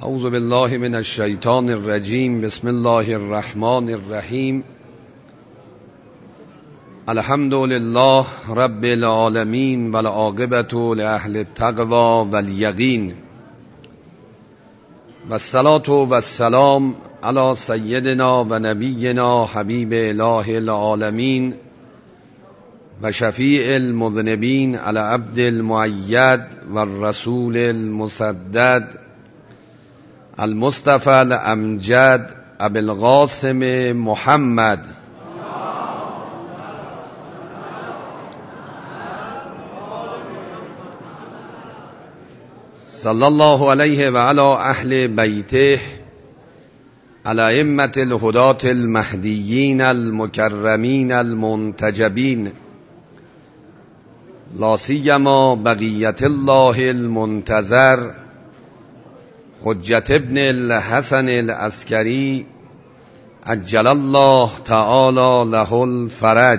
اعوذ بالله من الشیطان الرجیم. بسم الله الرحمن الرحیم. الحمد لله رب العالمین والعاقبة لأهل التقوى والیقین والصلاة والسلام علی سیدنا و نبینا حبیب اله العالمین و شفیع المذنبین علی عبد المؤید والرسول المسدد المصطفى الامجد ابی القاسم محمد صلی الله علیه و علی اهل بیته الائمة الهداة المهدیین المکرمین المنتجبین لا سیما بقیة الله المنتظر حجت ابن الحسن العسکری عجل الله تعالی له الفرج.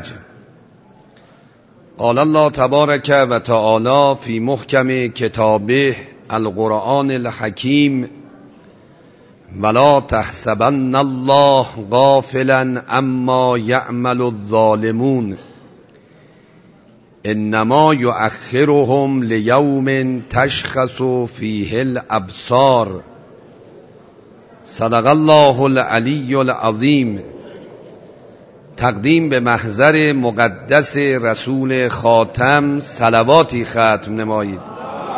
قال الله تبارک و تعالی فی محکم کتابه القرآن الحکیم ولا تحسبن الله غافلا عما یعمل الظالمون انما یؤخرهم لیوم تشخص فیه الابصار. صدق الله العلی العظیم. تقدیم به محضر مقدس رسول خاتم صلواتی ختم نمایید.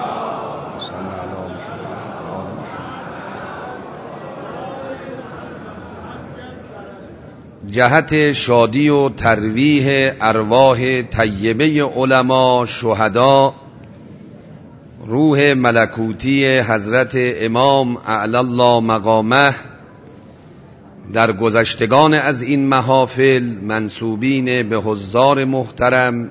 جهت شادی و ترویح ارواح طیبه علما شهدا، روح ملکوتی حضرت امام اعلی الله مقامه در گذشتگان از این محافل، منسوبین به حضار محترم،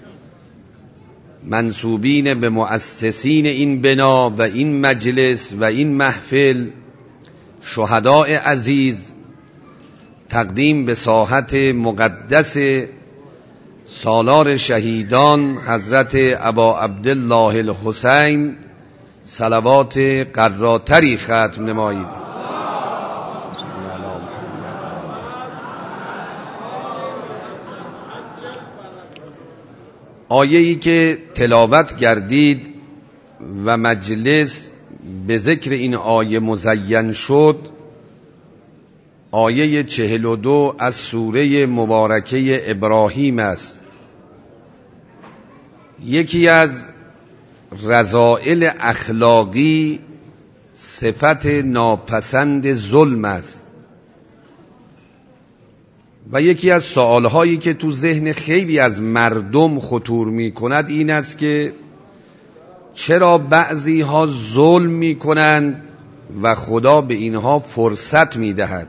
منسوبین به مؤسسین این بنا و این مجلس و این محفل، شهداء عزیز، تقدیم به ساحت مقدس سالار شهیدان حضرت ابا عبدالله الحسین صلوات قراتری ختم نمایید. آیه‌ای که تلاوت گردید و مجلس به ذکر این آیه مزین شد، آیه 42 از سوره مبارکه ابراهیم است. یکی از رذائل اخلاقی صفت ناپسند ظلم است و یکی از سوالهایی که تو ذهن خیلی از مردم خطور می کند این است که چرا بعضی ها ظلم می کنند و خدا به اینها فرصت می دهد.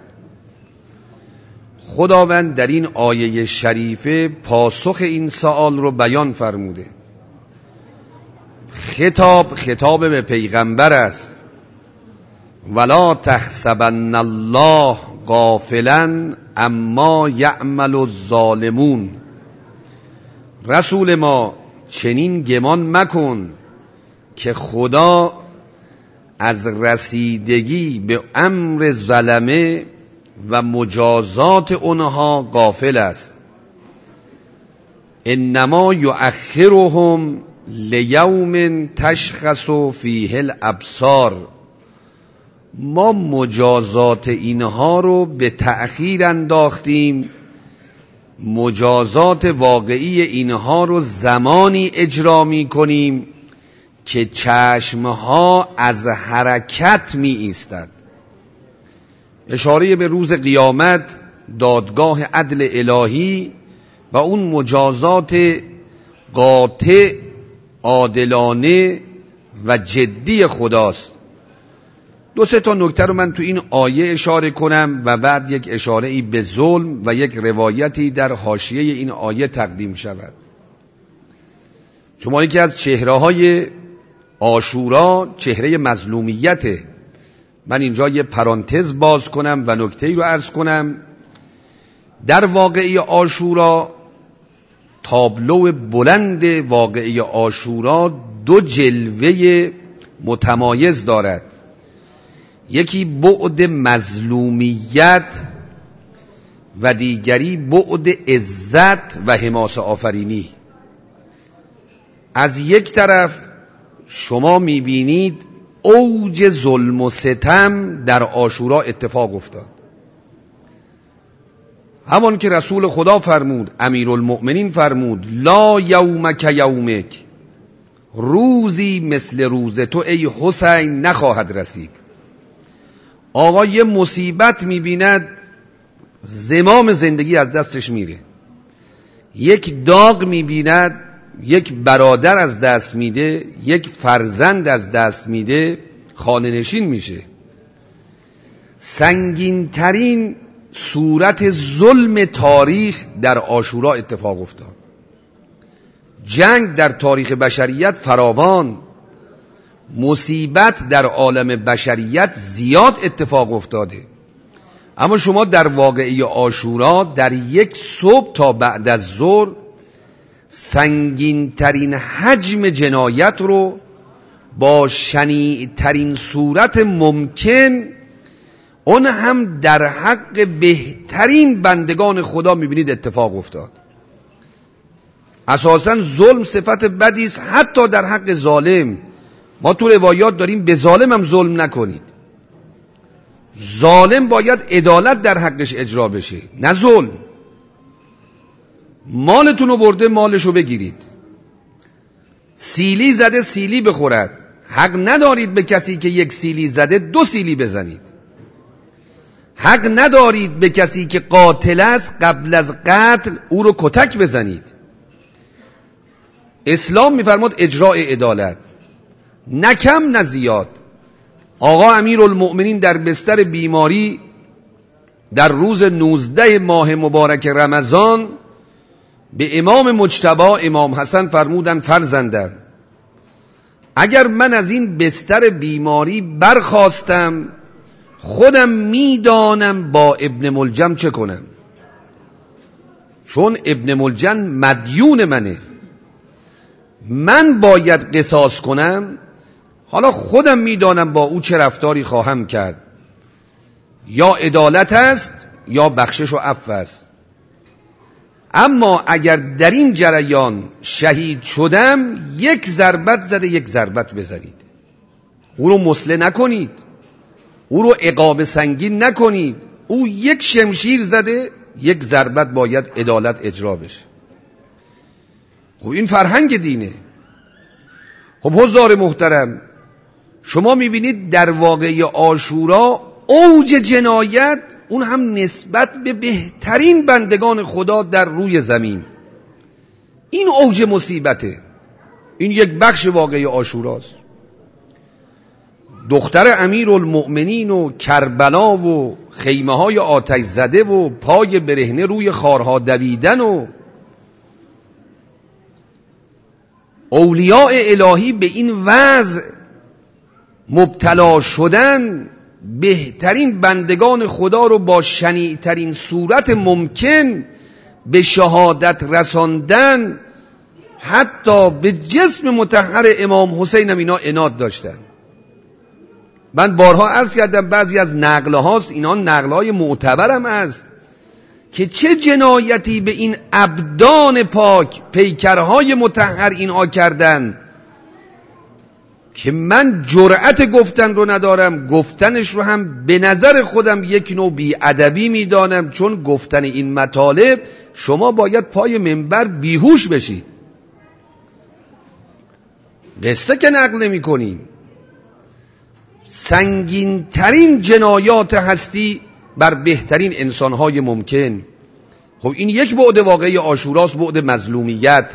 خداوند در این آیه شریفه پاسخ این سوال رو بیان فرموده. خطاب به پیغمبر است. ولا تحسبن الله غافلا عما یعمل الظالمون. رسول ما چنین گمان مکن که خدا از رسیدگی به امر ظلمه و مجازات اونها غافل است. انما یؤخرهم لیوم تشخص فیه الابصار. ما مجازات اینها رو به تأخیر انداختیم، مجازات واقعی اینها رو زمانی اجرا می کنیم که چشمها از حرکت می ایستد. اشاره به روز قیامت، دادگاه عدل الهی و اون مجازات قاطع، عادلانه و جدی خداست. دو سه تا نکته رو من تو این آیه اشاره کنم و بعد یک اشاره‌ای به ظلم و یک روایتی در حاشیه این آیه تقدیم شود. شما یکی از چهره‌های عاشورا چهره مظلومیته. من اینجا یه پرانتز باز کنم و نکته‌ای رو عرض کنم. در واقعه عاشورا، تابلو بلند واقعه عاشورا دو جلوه متمایز دارد. یکی بعد مظلومیت و دیگری بعد عزت و حماسه آفرینی. از یک طرف شما میبینید اوج ظلم و ستم در عاشورا اتفاق افتاد، همان که رسول خدا فرمود، امیرالمؤمنین فرمود لا یومک یومک، روزی مثل روز تو ای حسین نخواهد رسید. آقا یه مصیبت میبیند زمام زندگی از دستش میره، یک داغ میبیند یک برادر از دست میده، یک فرزند از دست میده، خانه نشین میشه. سنگین ترین صورت ظلم تاریخ در عاشورا اتفاق افتاد. جنگ در تاریخ بشریت فراوان، مصیبت در عالم بشریت زیاد اتفاق افتاده، اما شما در واقعه عاشورا در یک صبح تا بعد از ظهر سنگین ترین حجم جنایت رو با شنیع ترین صورت ممکن، اون هم در حق بهترین بندگان خدا میبینید اتفاق افتاد. اساساً ظلم صفت بدی است، حتی در حق ظالم. ما تو روایات داریم به ظالم هم ظلم نکنید. ظالم باید عدالت در حقش اجرا بشه، نه ظلم. مالتون رو برده مالشو بگیرید، سیلی زده سیلی بخورد. حق ندارید به کسی که یک سیلی زده 2 سیلی بزنید. حق ندارید به کسی که قاتل است قبل از قتل او رو کتک بزنید. اسلام میفرماد اجراء عدالت، نه کم نه زیاد. آقا امیرالمؤمنین در بستر بیماری در روز 19 ماه مبارک رمضان به امام مجتبی امام حسن فرمودن فرزندم، اگر من از این بستر بیماری برخاستم خودم میدانم با ابن ملجم چه کنم، چون ابن ملجم مدیون منه، من باید قصاص کنم. حالا خودم میدانم با او چه رفتاری خواهم کرد، یا عدالت است یا بخشش و عفو است. اما اگر در این جریان شهید شدم 1 ضربت زده 1 ضربت بزنید، او رو مسله نکنید، او رو عقاب سنگین نکنید. او 1 شمشیر زده 1 ضربت باید عدالت اجرا بشه. خب این فرهنگ دینه. خب حضار محترم، شما میبینید در واقعه عاشورا اوج جنایت، اون هم نسبت به بهترین بندگان خدا در روی زمین. این اوج مصیبته. این یک بخش واقعه عاشوراست. دختر امیرالمؤمنین و کربلا و خیمه های آتش زده و پای برهنه روی خارها دویدن و اولیاء الهی به این وضع مبتلا شدن، بهترین بندگان خدا رو با شنیع‌ترین صورت ممکن به شهادت رساندن، حتی به جسم مطهر امام حسین هم اینا عناد داشتن. من بارها عرض کردم بعضی از نقله هاست، اینا نقله های معتبرم است، که چه جنایتی به این ابدان پاک پیکرهای مطهر اینها کردن که من جرأت گفتن رو ندارم، گفتنش رو هم به نظر خودم یک نوع بی‌ادبی میدانم، چون گفتن این مطالب شما باید پای منبر بیهوش بشید. قصه که نقل نمی کنیم. سنگین ترین جنایات هستی بر بهترین انسانهای ممکن. خب این یک بعد واقعی عاشوراست، بعد مظلومیت.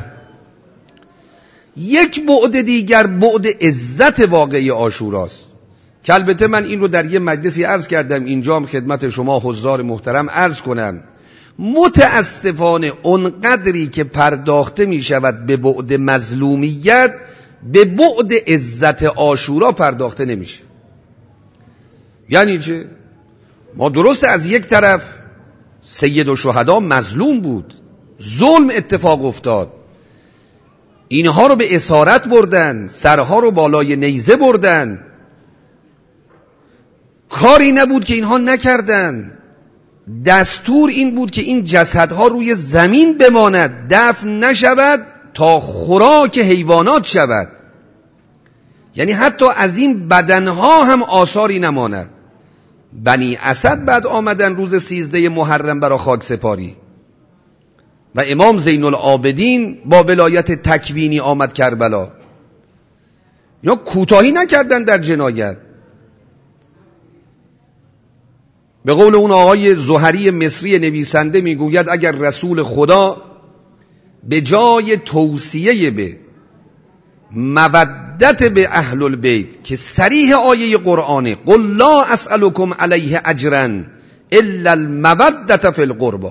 یک بعد دیگر بعد عزت واقعی عاشوراست که البته من این رو در یه مجلسی عرض کردم، اینجا هم خدمت شما حضار محترم عرض کنم. متاسفانه اونقدری که پرداخته می شود به بعد مظلومیت، به بعد عزت عاشورا پرداخته نمیشه. یعنی چه؟ ما درست از یک طرف سید الشهدا مظلوم بود، ظلم اتفاق افتاد، اینها رو به اسارت بردن، سرها رو بالای نیزه بردن، کاری نبود که اینها نکردن. دستور این بود که این جسدها روی زمین بماند، دفن نشود تا خوراک حیوانات شود. یعنی حتی از این بدنها هم آثاری نماند. بنی اسد بعد آمدن روز 13 محرم برای خاک سپاری و امام زین العابدین با ولایت تکوینی آمد کربلا. اینا کوتاهی نکردن در جنایت. به قول اون آقای زهری مصری نویسنده میگوید اگر رسول خدا به جای توصیه به مودت به اهل البیت که صریح آیه قرآنه قل لا اسألكم علیه اجرا الا المودت فی القربى،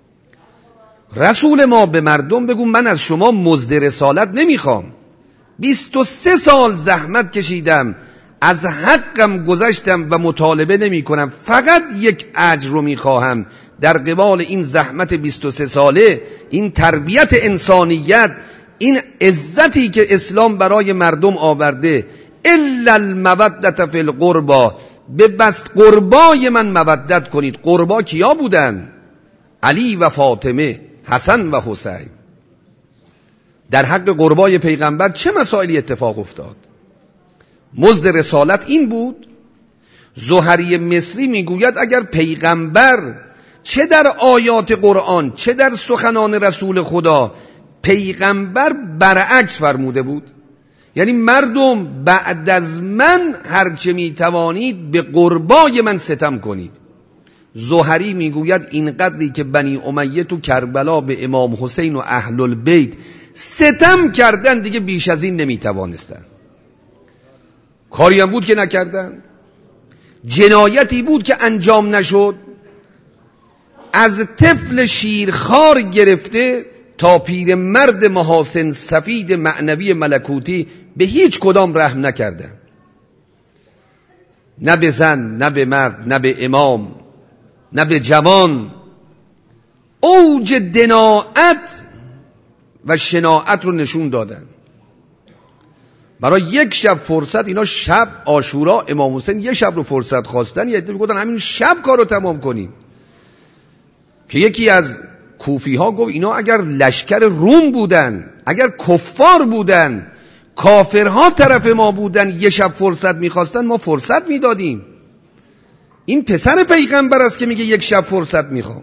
رسول ما به مردم بگو من از شما مزد رسالت نمیخوام، 23 سال زحمت کشیدم، از حقم گذشتم و مطالبه نمی کنم، فقط یک اجر رو میخواهم در قبال این زحمت 23 ساله، این تربیت انسانیت، این عزتی که اسلام برای مردم آورده. الا المودت فی القربى، به بس قربای من مودت کنید. قربا کیا بودن؟ علی و فاطمه، حسن و حسین. در حق قربای پیغمبر چه مسائلی اتفاق افتاد؟ مزد رسالت این بود. زهری مصری میگوید اگر پیغمبر چه در آیات قرآن چه در سخنان رسول خدا پیغمبر برعکس فرموده بود، یعنی مردم بعد از من هرچه میتوانید به قربای من ستم کنید. زهری میگوید این قدری که بنی امیه تو کربلا به امام حسین و اهل البیت ستم کردن دیگه بیش از این نمیتوانستن. کاری هم بود که نکردن، جنایتی بود که انجام نشد. از طفل شیرخوار گرفته تا پیر مرد محاسن سفید معنوی ملکوتی به هیچ کدام رحم نکردن، نه به زن، نه به مرد، نه به امام، نه به جوان. اوج دناعت و شناعت رو نشون دادن. برای یک شب فرصت، اینا شب عاشورا امام حسین یه شب رو فرصت خواستن، یه عده میگفتن همین شب کارو تمام کنیم. که یکی از کوفی ها گفت اینا اگر لشکر روم بودن، اگر کفار بودن، کافرها طرف ما بودن، یه شب فرصت میخواستن ما فرصت میدادیم. این پسر پیغمبر است که میگه یک شب فرصت میخوام.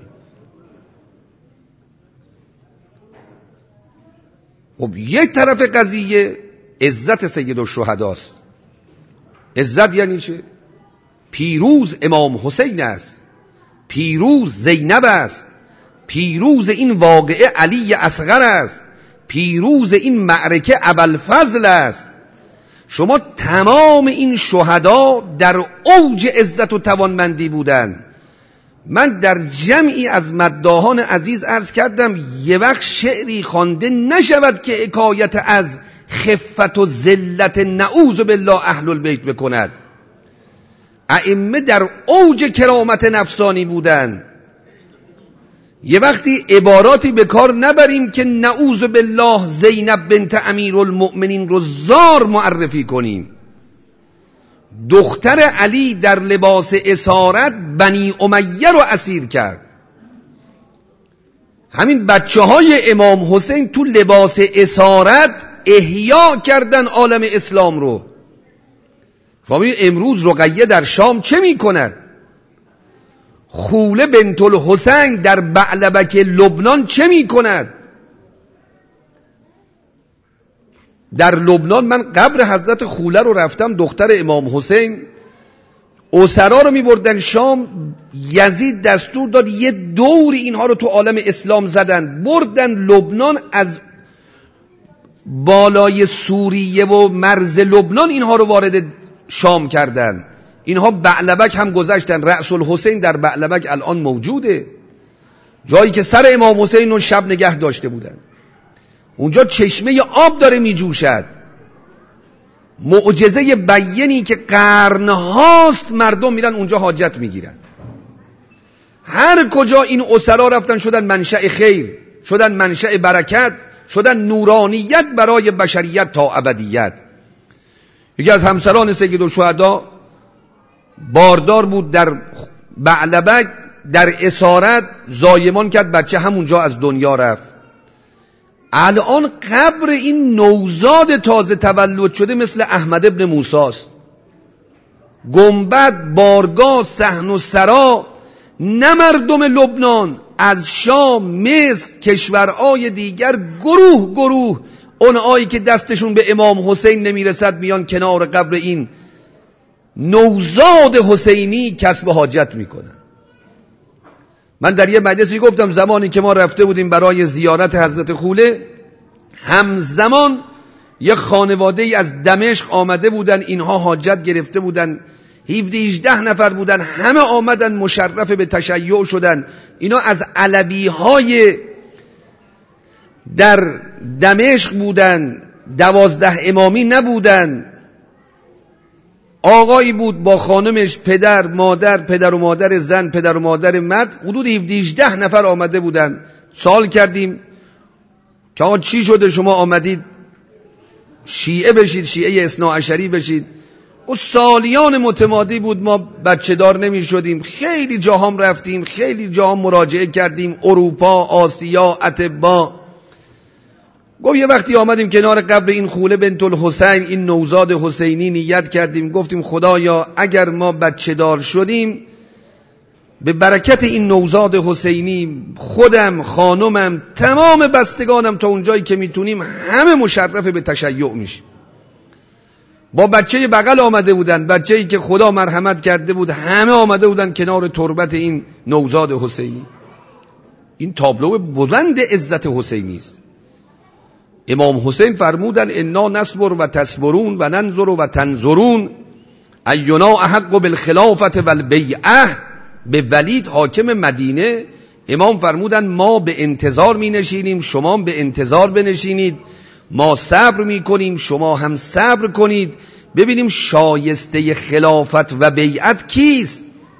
خب یک طرف قضیه عزت سید الشهداست. عزت یعنی چه؟ پیروز امام حسین است، پیروز زینب است، پیروز این واقعه علی اصغر است، پیروز این معرکه ابوالفضل است. شما تمام این شهدا در اوج عزت و توانمندی بودند. من در جمعی از مداحان عزیز عرض کردم یه وقت شعری خوانده نشود که حکایت از خفت و ذلت نعوذ بالله اهل البیت بکند. ائمه در اوج کرامت نفسانی بودن. یه وقتی عباراتی به کار نبریم که نعوذ بالله زینب بنت امیرالمؤمنین رو زار معرفی کنیم. دختر علی در لباس اسارت بنی امیه رو اسیر کرد. همین بچه های امام حسین تو لباس اسارت احیا کردن عالم اسلام رو. فهمید امروز رقیه در شام چه می کند؟ خوله بنت الحسین در بعلبک لبنان چه می کند؟ در لبنان من قبر حضرت خوله رو رفتم، دختر امام حسین. اسرا رو می بردن شام، یزید دستور داد یه دوری اینها رو تو عالم اسلام زدن، بردن لبنان، از بالای سوریه و مرز لبنان اینها رو وارد شام کردن. اینها بعلبک هم گذاشتن. رأس الحسین در بعلبک الان موجوده، جایی که سر امام حسین اون شب نگه داشته بودن. اونجا چشمه آب داره می جوشد. معجزه بیانی که قرنهاست مردم میرن اونجا حاجت میگیرن. هر کجا این اسرا رفتن شدن منشأ خیر، شدن منشأ برکت، شدن نورانیت برای بشریت تا ابدیت. یکی از همسران سید الشهدا باردار بود در بعلبک، در اسارت زایمان کرد، بچه همونجا از دنیا رفت. الان قبر این نوزاد تازه تولد شده مثل احمد ابن موسی است. گنبد، بارگاه، صحن و سرا، نه مردم لبنان، از شام، مصر، کشورهای دیگر گروه گروه اونایی که دستشون به امام حسین نمیرسد میان کنار قبر این نوزاد حسینی کسب حاجت میکنن. من در یه مجلسی گفتم زمانی که ما رفته بودیم برای زیارت حضرت خوله، همزمان یه خانواده ای از دمشق آمده بودن، اینها حاجت گرفته بودن، 17-18 نفر بودن، همه آمدن مشرف به تشیع شدن. اینا از علوی های در دمشق بودن، 12 امامی نبودن. آقایی بود با خانمش، پدر و مادر زن، پدر و مادر مرد، حدود 17-18 نفر آمده بودن. سوال کردیم که آقا چی شده شما آمدید شیعه بشید، شیعه اثناعشری بشید؟ و سالیان متمادی بود ما بچه دار نمی شدیم، خیلی جاهام رفتیم، خیلی جاهام مراجعه کردیم، اروپا، آسیا، اطبا. گفت یه وقتی آمدیم کنار قبر این خوله بنت الحسین، این نوزاد حسینی، نیت کردیم، گفتیم خدایا اگر ما بچه دار شدیم به برکت این نوزاد حسینی، خودم، خانمم، تمام بستگانم تا اونجایی که میتونیم همه مشرف به تشیع میشیم. با بچه بغل آمده بودن، بچه‌ای که خدا مرحمت کرده بود، همه آمده بودن کنار تربت این نوزاد حسینی. این تابلو بلند عزت حسینی است. امام حسین فرمودن انا نصبر و تصبرون و ننظر و تنظرون اینا احق بالخلافت والبیعه. به ولید حاکم مدینه امام فرمودن ما به انتظار می نشینیم، شما به انتظار بنشینید، ما صبر می کنیم، شما هم صبر کنید، ببینیم شایسته خلافت و بیعت کیست.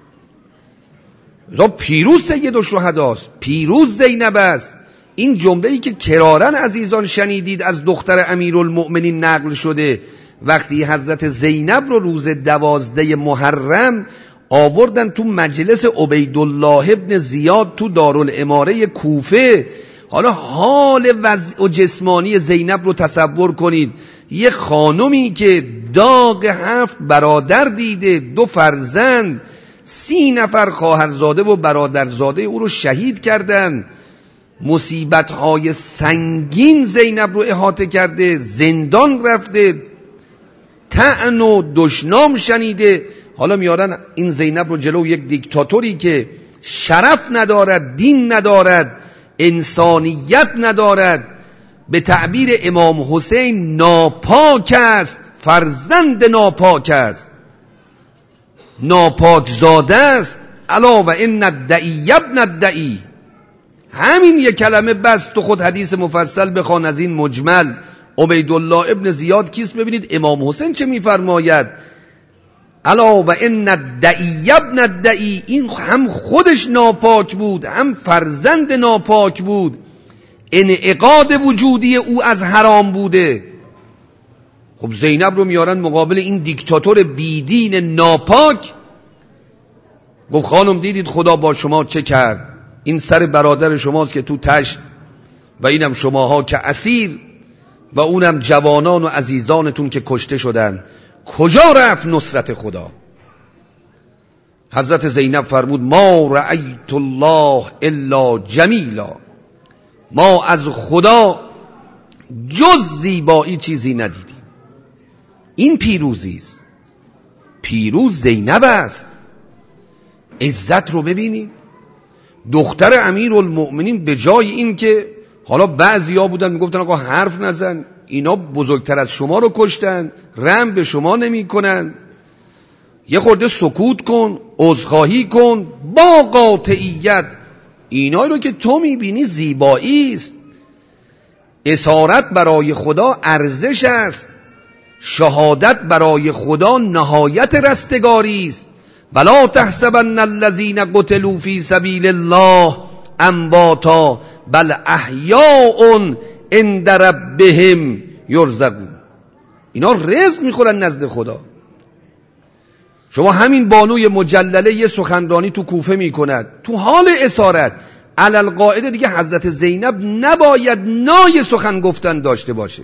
پیروز سید الشهداست، پیروز زینب است. این جمله‌ای که کرارن عزیزان شنیدید از دختر امیرالمؤمنین نقل شده، وقتی حضرت زینب رو روز 12 محرم آوردن تو مجلس عبیدالله ابن زیاد تو دارالاماره کوفه. حالا حال وضع و جسمانی زینب رو تصور کنید. یه خانمی که داغ 7 برادر دیده، 2 فرزند، 30 نفر خواهرزاده و برادرزاده او رو شهید کردن، مصیبت‌های سنگین زینب رو احاطه کرده، زندان رفته، طعن و دشنام شنیده. حالا میارن این زینب رو جلو یک دیکتاتوری که شرف ندارد، دین ندارد، انسانیت ندارد، به تعبیر امام حسین ناپاک است، فرزند ناپاک است، ناپاک زاده است. الا و ان الدعی ابن الدعی. همین یک کلمه بس. تو خود حدیث مفصل بخوان از این مجمل. عبیدالله ابن زیاد کیست؟ ببینید امام حسین چه میفرماید. الا و ان الدعی ابن الدعی. این هم خودش ناپاک بود، هم فرزند ناپاک بود، انعقاد وجودی او از حرام بوده. خب زینب رو میارن مقابل این دیکتاتور بیدین ناپاک. گفت خانم دیدید خدا با شما چه کرد؟ این سر برادر شماست که تو تشت و اینم شماها که اسیر و اونم جوانان و عزیزانتون که کشته شدن. کجا رفت نصرت خدا؟ حضرت زینب فرمود ما رأیت الله الا جمیلا. ما از خدا جز زیبایی چیزی ندیدیم. این پیروزی است. پیروز زینب است. عزت رو ببینید. دختر امیرالمؤمنین به جای این که حالا بعضیا بودن میگفتن آقا حرف نزن، اینا بزرگتر از شما رو کشتن، رحم به شما نمی کنن، یه خورده سکوت کن، عذرخواهی کن با قاطعیت. اینا رو که تو میبینی زیبایی است. اسارت برای خدا ارزش است. شهادت برای خدا نهایت رستگاری است. ولا تحسبن الذين قتلوا في سبيل الله امواتا بل احیاء عند ربهم یرزقون. اینا رزق میخورن نزد خدا. شما همین بانوی مجلله یه سخنرانی تو کوفه میکند، تو حال اسارت، علل قاعده دیگه حضرت زینب نباید نای سخن گفتن داشته باشه.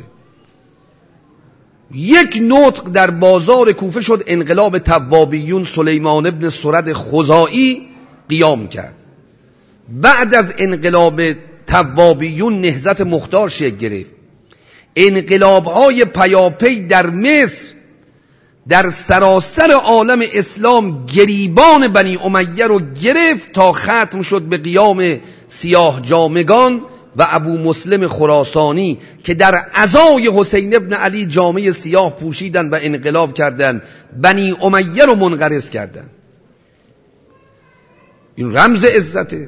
یک نطق در بازار کوفه شد، انقلاب توابیون سلیمان ابن سرد خزاعی قیام کرد. بعد از انقلاب توابیون نهضت مختار شکل گرفت. انقلاب‌های پیاپی در مصر، در سراسر عالم اسلام گریبان بنی امیه رو گرفت تا ختم شد به قیام سیاه جامگان و ابو مسلم خراسانی که در عزای حسین ابن علی جامه سیاه پوشیدن و انقلاب کردن، بنی امیه رو منقرض کردن. این رمز عزته.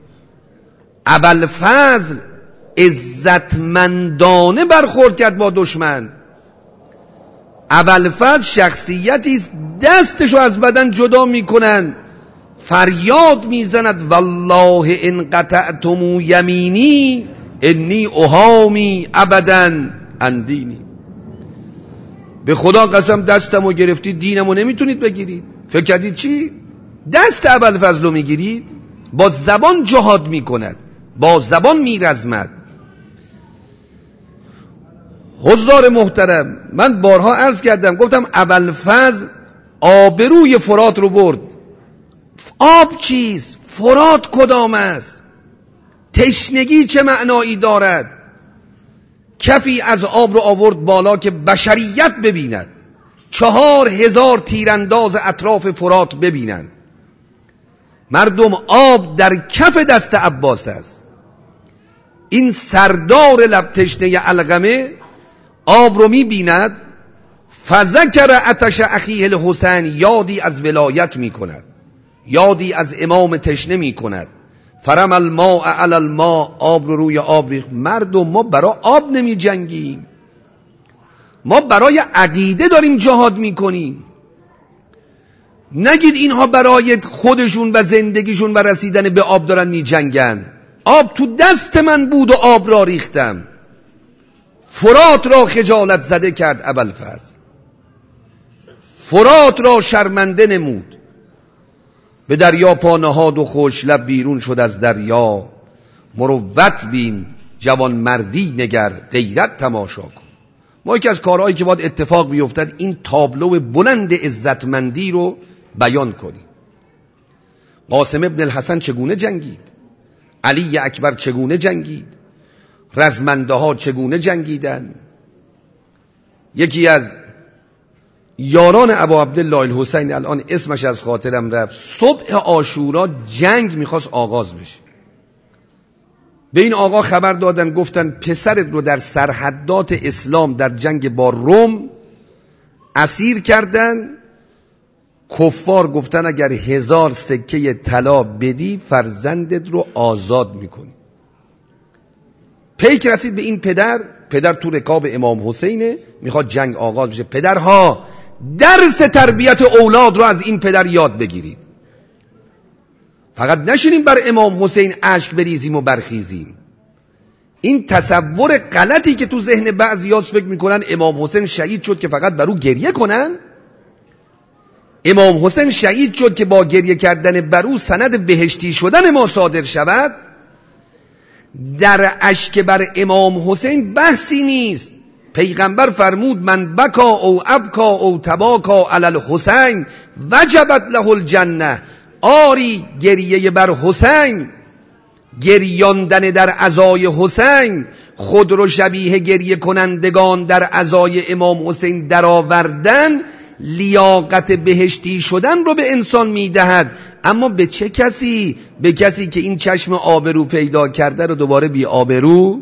ابوالفضل عزتمندانه برخورد کرد با دشمن. ابوالفضل شخصیتی است دستشو از بدن جدا میکنن، فریاد میزند والله ان قطعتم یمینی انی اهامی ابدا اندینی. به خدا قسم دستمو گرفتید دینمو نمیتونید بگیرید. فکر کردید چی؟ دست ابوالفضل رو میگیرید؟ با زبان جهاد میکند، با زبان میرزمد. حضار محترم، من بارها عرض کردم، گفتم ابوالفضل آبروی فرات رو برد. آب چیست؟ فرات کدام است؟ تشنگی چه معنایی دارد؟ کفی از آب رو آورد بالا که بشریت ببیند، 4000 تیرانداز اطراف فرات ببینند. مردم آب در کف دست عباس است. این سردار لب تشنه علقمه آب رو میبیند، فذکر عطش اخیه الحسین، یادی از ولایت میکند، یادی از امام تشنه میکند. فرم الماء علی الماء، آب رو روی آب ریخت. مردم ما برای آب نمی جنگیم، ما برای عقیده داریم جهاد میکنیم. نگید اینها برای خودشون و زندگیشون و رسیدن به آب دارن می جنگن. آب تو دست من بود و آب را ریختم. فرات را خجالت زده کرد ابوالفضل، فرات را شرمنده نمود. به دریا پا نهاد و خوش لب بیرون شد از دریا. مروت بین جوان مردی نگر، غیرت تماشا کن. ما یکی از کارهایی که باید اتفاق بیفتد این تابلو بلند عزتمندی رو بیان کنیم. قاسم ابن الحسن چگونه جنگید؟ علی اکبر چگونه جنگید؟ رزمنده ها چگونه جنگیدن؟ یکی از یاران ابا عبدالله الحسین، الان اسمش از خاطرم رفت، صبح عاشورا جنگ میخواست آغاز بشه. به این آقا خبر دادن، گفتن پسرت رو در سرحدات اسلام در جنگ با روم اسیر کردن. کفار گفتن اگر 1000 سکه طلا بدی فرزندت رو آزاد میکنی. پیک رسید به این پدر تو رکاب امام حسینه، میخواد جنگ آغاز بشه. پدرها درس تربیت اولاد رو از این پدر یاد بگیرید. فقط نشینیم بر امام حسین اشک بریزیم و برخیزیم. این تصور غلطی که تو ذهن بعضی‌ها فکر میکنن امام حسین شهید شد که فقط بر او گریه کنن. امام حسین شهید شد که با گریه کردن بر او سند بهشتی شدن ما صادر شود. در اشک بر امام حسین بحثی نیست. پیغمبر فرمود من بکا او ابکا او تباکا علی الحسین وجبت له الجنه. آری گریه بر حسین، گریاندن در عزای حسین، خود رو شبیه گریه کنندگان در عزای امام حسین درآوردن لیاقت بهشتی شدن رو به انسان میدهد. اما به چه کسی؟ به کسی که این چشم آبرو پیدا کرده رو دوباره بی آبرو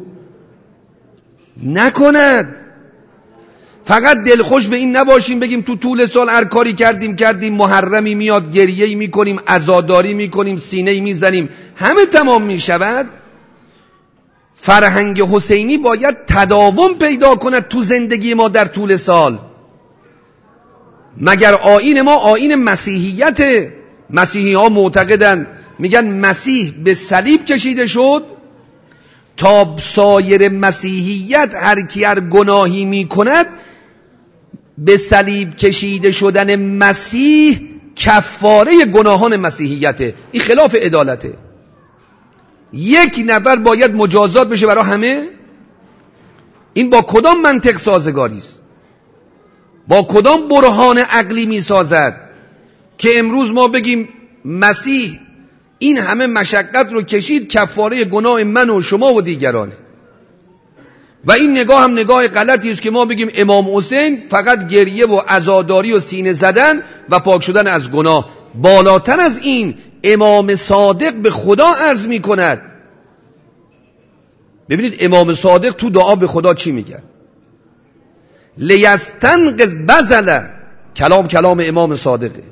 نکند. فقط دلخوش به این نباشیم بگیم تو طول سال هر کاری کردیم، محرمی میاد گریه‌ای میکنیم، عزاداری میکنیم، سینه‌ای میزنیم، همه تمام میشود. فرهنگ حسینی باید تداوم پیدا کند تو زندگی ما در طول سال. مگر آیین ما آیین مسیحیت؟ مسیحی ها معتقدن، میگن مسیح به صلیب کشیده شد تا سایر مسیحیت هر کی هر گناهی میکند به صلیب کشیده شدن مسیح کفاره گناهان مسیحیته. این خلاف عدالته. یک نفر باید مجازات بشه برای همه؟ این با کدام منطق سازگاری است؟ با کدام برهان عقلی می سازد که امروز ما بگیم مسیح این همه مشقت رو کشید، کفاره گناه من و شما و دیگرانه؟ و این نگاه هم نگاه غلطی است که ما بگیم امام حسین فقط گریه و عزاداری و سینه زدن و پاک شدن از گناه. بالاتر از این امام صادق به خدا عرض می کند. ببینید امام صادق تو دعا به خدا چی میگه؟ لیستنقذ بذل، کلام امام صادقه،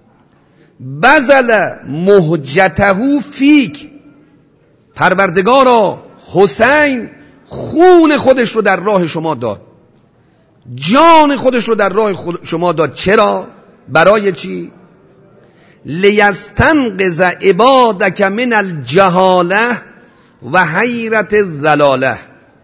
بذل مهجته فیک، پروردگارا حسین خون خودش رو در راه شما داد، جان خودش رو در راه شما داد. چرا؟ برای چی؟ لیستنقذ عبادک من الجهاله و حیرت الضلاله.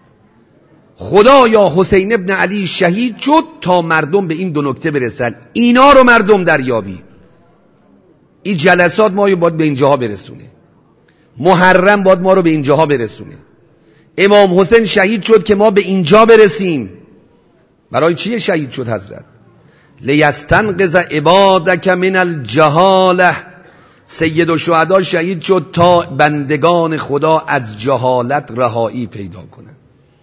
خدایا حسین ابن علی شهید شد تا مردم به این دو نکته برسن، اینا رو مردم دریابید. این جلسات ما رو باید به اینجاها برسونه، محرم باید ما رو به اینجاها برسونه. امام حسین شهید شد که ما به اینجا برسیم. برای چیه شهید شد حضرت؟ لیستنقذ عبادک من الجهاله. سید الشهدا شهید شد تا بندگان خدا از جهالت رهایی پیدا کنند.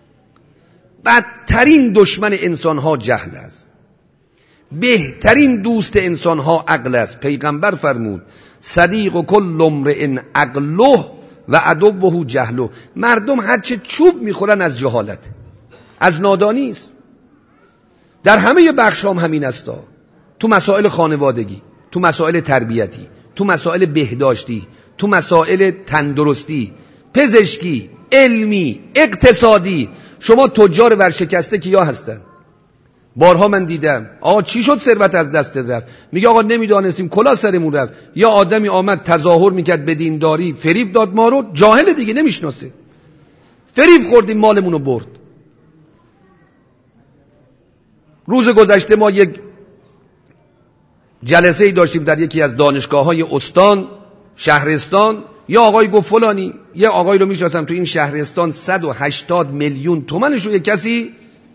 بدترین دشمن انسانها جهل است، بهترین دوست انسانها عقل است. پیغمبر فرمود صدیق کل امرئ عقله و عدوه جهله. مردم هرچه چوب میخورن از جهالت، از نادانی است. در همه بخش هم همین است. تو مسائل خانوادگی، تو مسائل تربیتی، تو مسائل بهداشتی، تو مسائل تندرستی، پزشکی، علمی، اقتصادی. شما تجار ورشکسته کیا هستن؟ بارها من دیدم آقا چی شد ثروت از دست رفت؟ میگه آقا نمیدانستیم، کلا سرمون رفت. یا آدمی آمد تظاهر میکرد به دینداری، فریب داد ما رو، جاهل دیگه نمیشناسه، فریب خوردیم مالمون رو برد. روز گذشته ما یک جلسه ای داشتیم در یکی از دانشگاه‌های استان شهرستان. یا آقای گفت فلانی، یه آقای رو میشناسم تو این شهرستان 180 میلیون تومنش رو یک کسی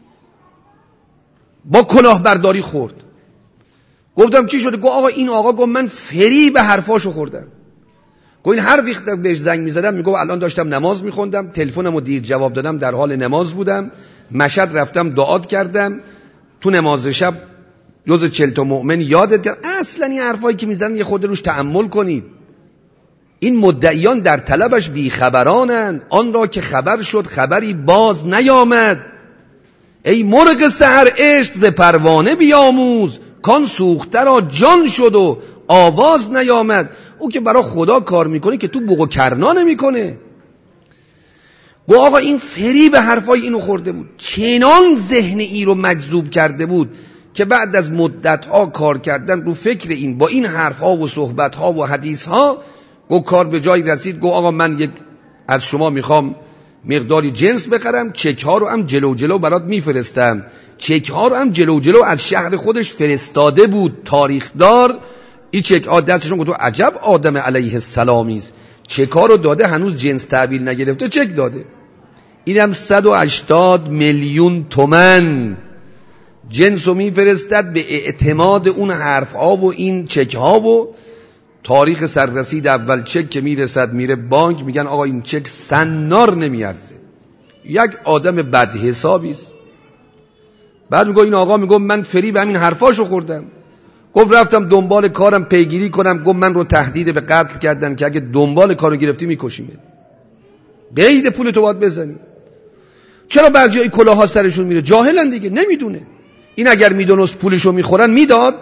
با کلاهبرداری خورد. گفتم چی شده؟ گفت آقا این آقا گفت من فریب حرفاشو خوردم. گفت این هر وقت بهش زنگ میزدم میگفت الان داشتم نماز میخوندم، تلفنمو دیر جواب دادم، در حال نماز بودم، مشهد رفتم دعات کردم، تو نماز شب جز 40 تا مؤمن یادت کرد. اصلا این حرفایی که میزنن یه خود روش تأمل کنید. این مدعیان در طلبش بیخبرانند، آن را که خبر شد خبری باز نیامد. ای مرغ سحر عشق ز پروانه بیاموز، کان سوخته را جان شد و آواز نیامد. او که برای خدا کار میکنه که تو بوق و کرنا نمیکنه. گو آقا این فریب حرفای اینو خورده بود، چنان ذهن ای رو مجذوب کرده بود که بعد از مدت‌ها کار کردن رو فکر این با این حرف‌ها و صحبت‌ها و حدیث‌ها، گو کار به جای رسید. گو آقا من یک از شما میخوام مقداری جنس بخرم، چک‌ها رو هم جلو برات میفرستم. چک‌ها رو هم جلو از شهر خودش فرستاده بود، تاریخدار. این چک‌ها دستشون گفت تو عجب آدم علیه السلامی است، چک‌ها رو داده، هنوز جنس تحویل نگرفته، چک داده. اینم 180 میلیون تومن جنس رو میفرستد به اعتماد اون حرف‌ها و این چک‌ها. و تاریخ سررسید اول چک که میرسد میره بانک، میگن آقا این چک سنار نمیارزه. یک آدم بد حسابی است. بعد میگه این آقا میگه من فریب همین حرفاشو خوردم. گفت رفتم دنبال کارم پیگیری کنم، گفت من رو تهدید به قتل کردن که اگه دنبال کارو گرفتی میکشیمت، قید پولتو باید بزنی. چرا بعضیای کلاها سرشون میره؟ جاهلن دیگه، نمیدونه. این اگر میدونست پولشو میخورن میداد.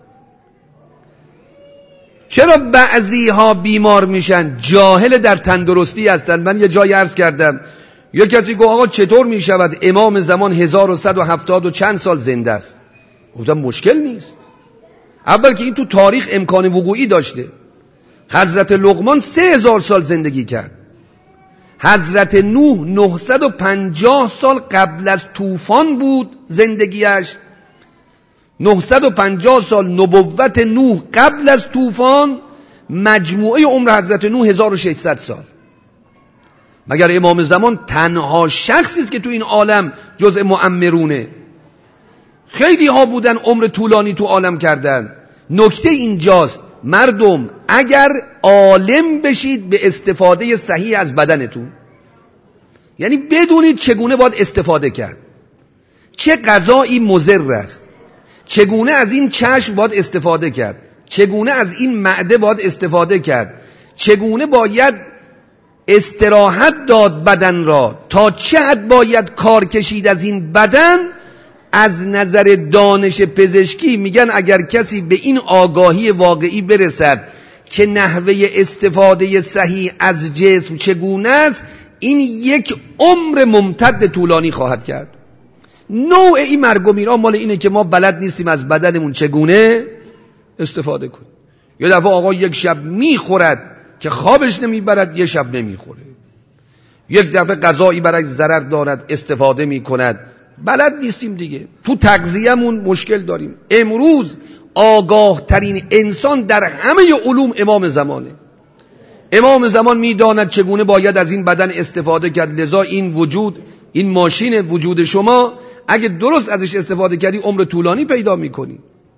چرا بعضی ها بیمار میشن؟ جاهل در تندرستی هستن. من یه جای عرض کردم، یه کسی گفت آقا چطور میشود امام زمان 1170 و چند سال زنده است؟ گفتم مشکل نیست. اول که این تو تاریخ امکان وقوعی داشته. حضرت لقمان 3000 سال زندگی کرد. حضرت نوح 950 سال قبل از طوفان بود زندگیش. 950 سال نبوت نوح قبل از طوفان، مجموعه عمر حضرت نوح 1600 سال. مگر امام زمان تنها شخصی است که تو این عالم جزء معمرونه؟ خیلی ها بودن عمر طولانی تو عالم کردن. نکته اینجاست مردم اگر عالم بشید به استفاده صحیح از بدنتون، یعنی بدونید چگونه باید استفاده کرد، چه غذایی مضر است، چگونه از این چشم باید استفاده کرد، چگونه از این معده باید استفاده کرد، چگونه باید استراحت داد بدن را، تا چه حد باید کار کشید از این بدن. از نظر دانش پزشکی میگن اگر کسی به این آگاهی واقعی برسد که نحوه استفاده صحیح از جسم چگونه است، این یک عمر ممتد طولانی خواهد کرد. نوع این مرگ و میرا مال اینه که ما بلد نیستیم از بدنمون چگونه استفاده کنیم. یه دفعه آقا یک شب میخورد که خوابش نمیبرد، یه شب نمیخوره. یک دفعه غذایی برای ضرر دارد استفاده میکند، بلد نیستیم دیگه. تو تغذیه‌مون مشکل داریم. امروز آگاه ترین انسان در همه علوم امام زمانه. امام زمان میداند چگونه باید از این بدن استفاده کرد. لذا این وجود، این ماشین وجود شما، اگه درست ازش استفاده کردی عمر طولانی پیدا میکنی.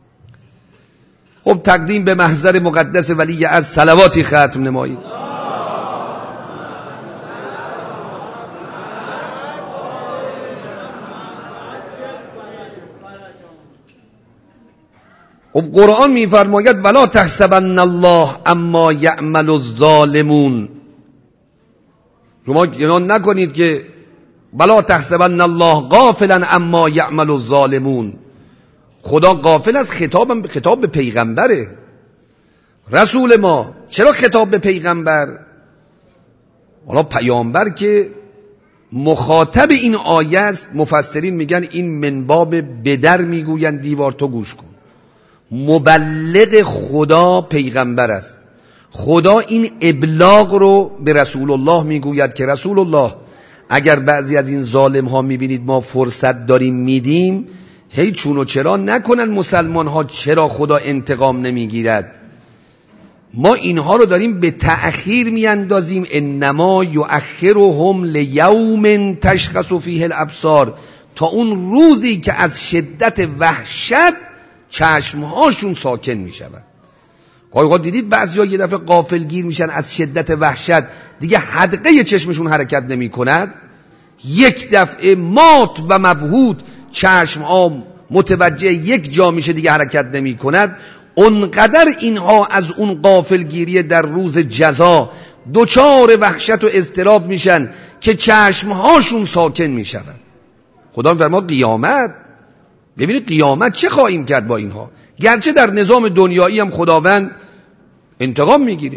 خب تقدیم به محضر مقدس ولی از صلواتی ختم نمایید. خب قرآن میفرماید ولا تحسبن الله اما یعمل الظالمون. شما گمان نکنید که ولا تحسبن الله غافلا اما یعمل الظالمون. خدا غافل از خطاب به پیغمبره، رسول ما. چرا خطاب به پیغمبر؟ حالا پیامبر که مخاطب این آیه است، مفسرین میگن این منباب بدر میگوین دیوار تو گوش کن. مبلغ خدا پیغمبر است. خدا این ابلاغ رو به رسول الله میگوید که رسول الله اگر بعضی از این ظالم ها میبینید ما فرصت داریم میدیم، هی چون و چرا نکنن مسلمان ها چرا خدا انتقام نمیگیرد. ما اینها رو داریم به تأخیر میاندازیم. انما یؤخرهم لیوم تشخص فیه الابصار، تا اون روزی که از شدت وحشت چشمهاشون ساکن میشود. گاهی دیدید بعضیا یه دفعه غافلگیر میشن از شدت وحشت، دیگه حدقه چشمشون حرکت نمی کند. یک دفعه مات و مبهوت چشمها متوجه یک جا میشه، دیگه حرکت نمی کند. اونقدر اینها از اون غافلگیری در روز جزا دوچار وحشت و اضطراب میشن که چشمهاشون ساکن میشود. خدا فرما قیامت، ببینید قیامت چه خواهیم کرد با اینها. گرچه در نظام دنیایی هم خداوند انتقام میگیره.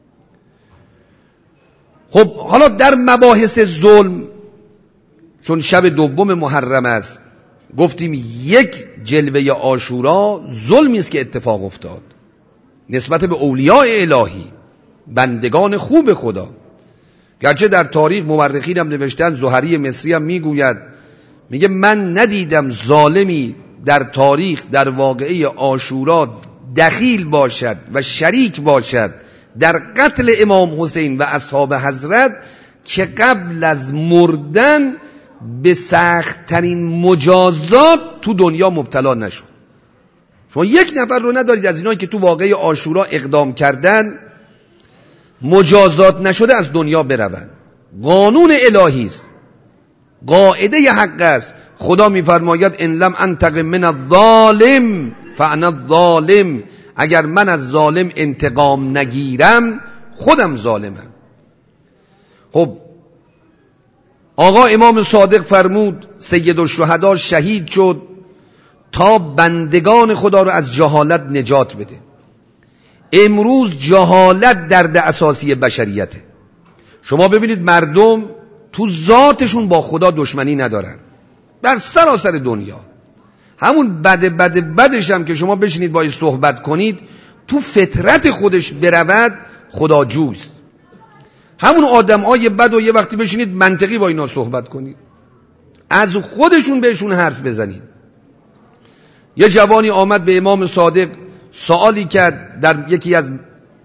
خب حالا در مباحث ظلم، چون شب دوم محرم است، گفتیم یک جلوه عاشورا ظلمی است که اتفاق افتاد نسبت به اولیاء الهی، بندگان خوب خدا. گرچه در تاریخ مورخین هم نوشتن، زهری مصری هم میگوید، میگه من ندیدم ظالمی در تاریخ در واقعه عاشورا دخیل باشد و شریک باشد در قتل امام حسین و اصحاب حضرت که قبل از مردن به سخت‌ترین مجازات تو دنیا مبتلا نشد. شما یک نفر رو ندارید از اینایی که تو واقعه عاشورا اقدام کردن مجازات نشده از دنیا بروند. قانون الهی است، قاعده حق است. خدا میفرماید ان لم انتقم من الظالم فانا الظالم، اگر من از ظالم انتقام نگیرم خودم ظالمم. خب آقا امام صادق فرمود سید الشهدا شهید شد تا بندگان خدا رو از جهالت نجات بده. امروز جهالت درد اساسی بشریته. شما ببینید مردم تو ذاتشون با خدا دشمنی ندارن، در سراسر دنیا. همون بدش هم که شما بشینید باید صحبت کنید، تو فطرت خودش برود خداجوست. همون آدم‌های بد و یه وقتی بشینید منطقی با اینا صحبت کنید، از خودشون بهشون حرف بزنید. یه جوانی آمد به امام صادق سوالی کرد در یکی از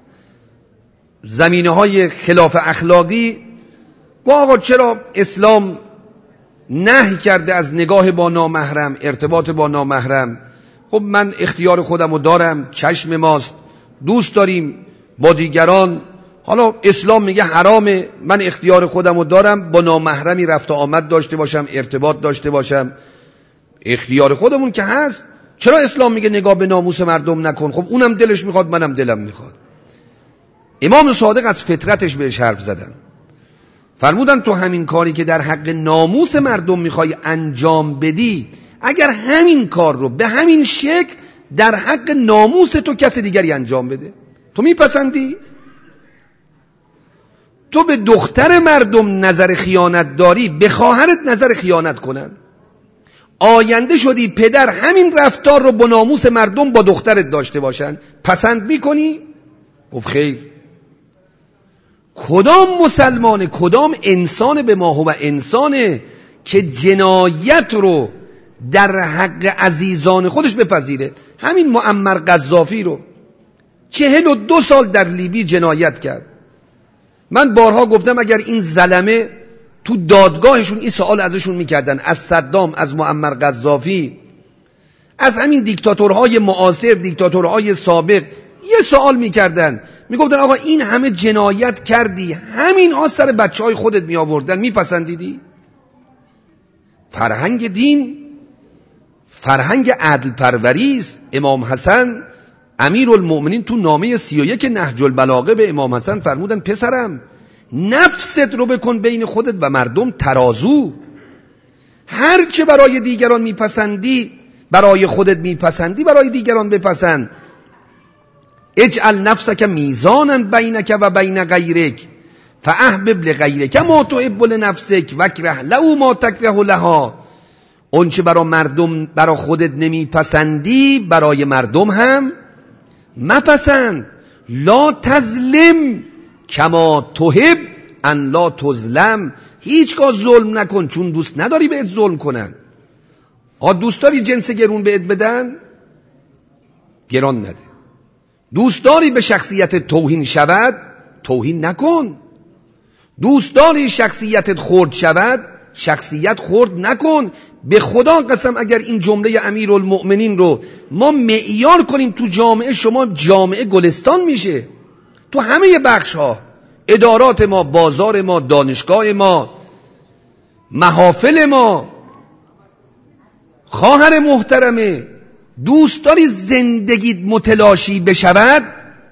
زمینه‌های خلاف اخلاقی. گفت آقا چرا اسلام نهی کرده از نگاه با نامحرم، ارتباط با نامحرم؟ خب من اختیار خودم رو دارم، چشم ماست، دوست داریم با دیگران. حالا اسلام میگه حرامه، من اختیار خودم رو دارم با نامحرمی رفت و آمد داشته باشم، ارتباط داشته باشم. اختیار خودمون که هست. چرا اسلام میگه نگاه به ناموس مردم نکن؟ خب اونم دلش میخواد، منم دلم میخواد. امام صادق از فطرتش بهش حرف زدن، فرمودن تو همین کاری که در حق ناموس مردم میخوای انجام بدی، اگر همین کار رو به همین شکل در حق ناموس تو کس دیگری انجام بده، تو میپسندی؟ تو به دختر مردم نظر خیانت داری، به خواهرت نظر خیانت کنن. آینده شدی پدر همین رفتار رو با ناموس مردم با دخترت داشته باشن، پسند میکنی؟ گفت خیر. کدام مسلمانه، کدام انسان به ما هو انسانه که جنایت رو در حق عزیزان خودش بپذیره؟ همین معمر قذافی رو 42 سال در لیبی جنایت کرد. من بارها گفتم اگر این ظلمه تو دادگاهشون این سوال ازشون میکردن، از صدام، از معمر قذافی، از همین دیکتاتورهای معاصر، دیکتاتورهای سابق، یه سوال میکردن، میگفتن آقا این همه جنایت کردی، همین ها سر بچه های خودت میآوردن، میپسندیدی؟ فرهنگ دین فرهنگ عدل پروری است. امام حسن امیرالمؤمنین تو نامه 31 نهج البلاغه به امام حسن فرمودن پسرم نفست رو بکن بین خودت و مردم ترازو، هر چه برای دیگران میپسندی برای خودت میپسندی برای دیگران بپسند. اجعل نفسک میزانا بینک و بین غیرک فاحبب لغیرک ما تحب لنفسک واکره له ما تکره لها. اون چه برای مردم برای خودت نمیپسندی برای مردم هم مپسند. لا تظلم کما تحب ان لا تظلم. هیچگاه ظلم نکن چون دوست نداری بهت ظلم کنن. دوست داری جنس گرون بهت بدن؟ گران نده. دوست داری به شخصیت توهین شود؟ توهین نکن. دوست داری شخصیتت خرد شود؟ شخصیت خرد نکن. به خدا قسم اگر این جمله امیرالمؤمنین رو ما معیار کنیم تو جامعه، شما جامعه گلستان میشه. تو همه بخش ها، ادارات ما، بازار ما، دانشگاه ما، محافل ما. خواهر محترمه، دوست داری زندگیت متلاشی بشود؟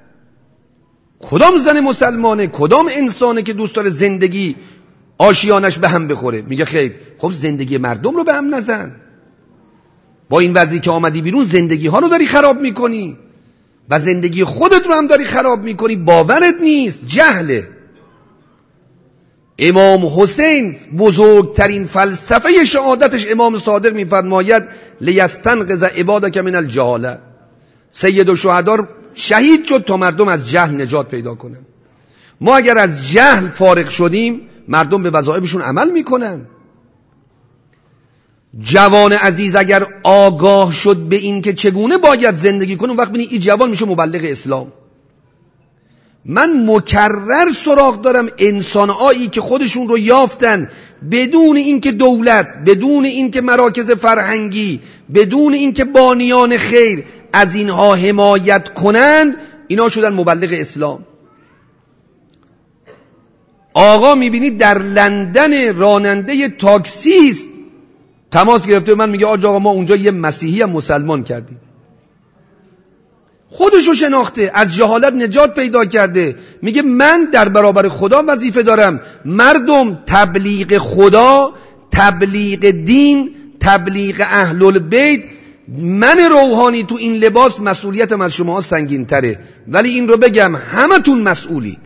کدام زن مسلمانه، کدام انسانه که دوست داره زندگی آشیانش به هم بخوره؟ میگه خیر. خب زندگی مردم رو به هم نزن. با این وضعی که آمدی بیرون زندگی ها رو داری خراب میکنی و زندگی خودت رو هم داری خراب میکنی. باورت نیست، جهله. امام حسین بزرگترین فلسفه شهادتش، امام صادق میفرماید لیستنقذ عبادک من الجهاله. سید الشهدا شهید شد تا مردم از جهل نجات پیدا کنن. ما اگر از جهل فارغ شدیم مردم به وظایفشون عمل میکنن. جوان عزیز اگر آگاه شد به این که چگونه باید زندگی کنه، وقت ببینید این جوان میشه مبلغ اسلام. من مکرر سراغ دارم انسان‌هایی که خودشون رو یافتن بدون اینکه دولت، بدون اینکه مراکز فرهنگی، بدون اینکه بانیان خیر از اینها حمایت کنن، اینا شدن مبلغ اسلام. آقا میبینید در لندن راننده تاکسی است، تماس گرفته من میگه آقا ما اونجا یه مسیحی هم مسلمان کردیم. خودشو شناخته، از جهالت نجات پیدا کرده. میگه من در برابر خدا وظیفه دارم. مردم تبلیغ خدا، تبلیغ دین، تبلیغ اهل البیت، من روحانی تو این لباس مسئولیتم از شما سنگین تره. ولی این رو بگم همتون مسئولید.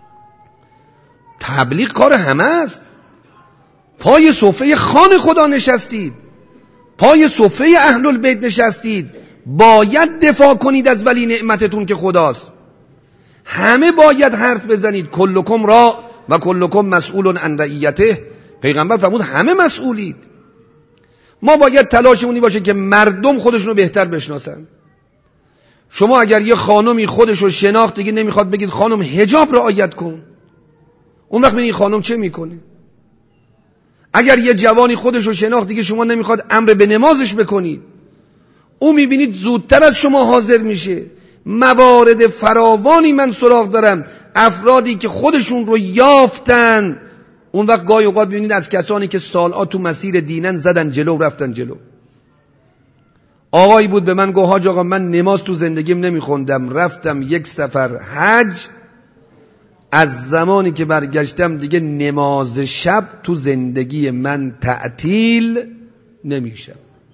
تبلیغ کار همه است. پای صفحه خان خدا نشستید، پای صفحه اهل البیت نشستید، باید دفاع کنید از ولی نعمتتون که خداست. همه باید حرف بزنید. کلکم را و کلکم مسئول عن رعیته. پیغمبر فرمود همه مسئولید. ما باید تلاشمونی باشه که مردم خودشونو بهتر بشناسن. شما اگر یه خانمی خودشو شناخت دیگه نمیخواد بگید خانم حجاب رعایت کن، اون وقت این خانم چه میکنه؟ اگر یه جوانی خودشو شناخت دیگه شما نمیخواد امر به نمازش بکنید، او میبینید زودتر از شما حاضر میشه. موارد فراوانی من سراغ دارم، افرادی که خودشون رو یافتن، اون وقت گاهی اوقات ببینید از کسانی که سالها تو مسیر دینن زدن جلو رفتن جلو. آقایی بود به من گفت حاج آقا من نماز تو زندگیم نمیخوندم، رفتم یک سفر حج، از زمانی که برگشتم دیگه نماز شب تو زندگی من تعطیل نمیشه.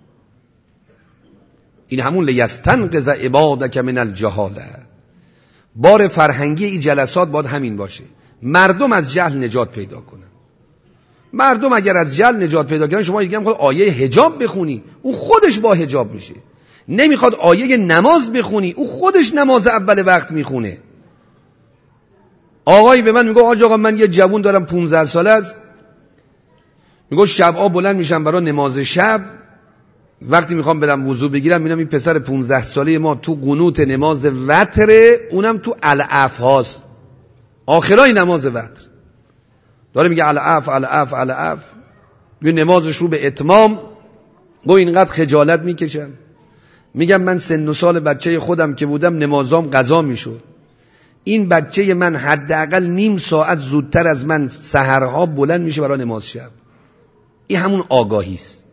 این همون لیستنقذ عبادک من الجهاله. بار فرهنگی این جلسات باید همین باشه، مردم از جهل نجات پیدا کنن. مردم اگر از جهل نجات پیدا کنن، شما یکی هم خود آیه حجاب بخونی او خودش با حجاب میشه، نمیخواد آیه نماز بخونی او خودش نماز اول وقت میخونه. آقایی به من میگه آقا من یه جوون دارم 15 ساله است، میگه شبا بلند میشم برای نماز شب، وقتی میخوام برم وضو بگیرم میبینم این پسر 15 ساله ما تو قنوت نماز وتر، اونم تو العف هاست، آخرای نماز وتر داره میگه العف العف العف، یه نمازش رو به اتمام. گو اینقدر خجالت میکشم، میگم من سن و سال بچه خودم که بودم نمازام قضا میشد، این بچه من حداقل نیم ساعت زودتر از من سحرها بلند میشه برای نماز شب. این همون آگاهی است.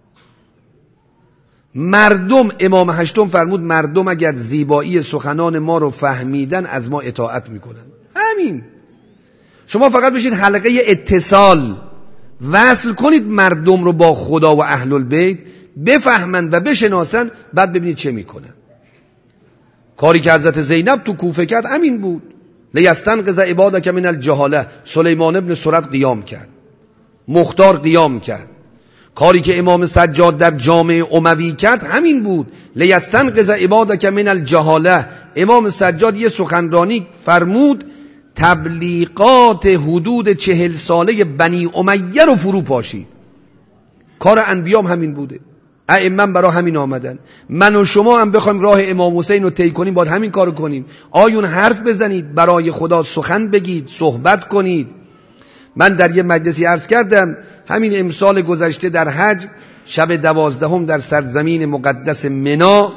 مردم، امام هشتم فرمود مردم اگر زیبایی سخنان ما رو فهمیدن از ما اطاعت میکنن. همین. شما فقط بشید حلقه اتصال، وصل کنید مردم رو با خدا و اهل البیت، بفهمند و بشناسن، بعد ببینید چه میکنن. کاری که حضرت زینب تو کوفه کرد همین بود. لیستنقذ عبادک من الجهاله. سلیمان ابن سرد قیام کرد، مختار قیام کرد. کاری که امام سجاد در جامعه اموی کرد همین بود. لیستنقذ عبادک من الجهاله. امام سجاد یه سخنرانی فرمود تبلیغات حدود 40 ساله بنی امیه رو فرو پاشید. کار انبیام همین بوده، ائمه برای همین آمدن. من و شما هم بخوایم راه امام حسین رو طی کنیم باید همین کارو کنیم. آیون حرف بزنید، برای خدا سخن بگید، صحبت کنید. من در یه مجلسی عرض کردم همین امسال گذشته در حج شب 12 در سرزمین مقدس منا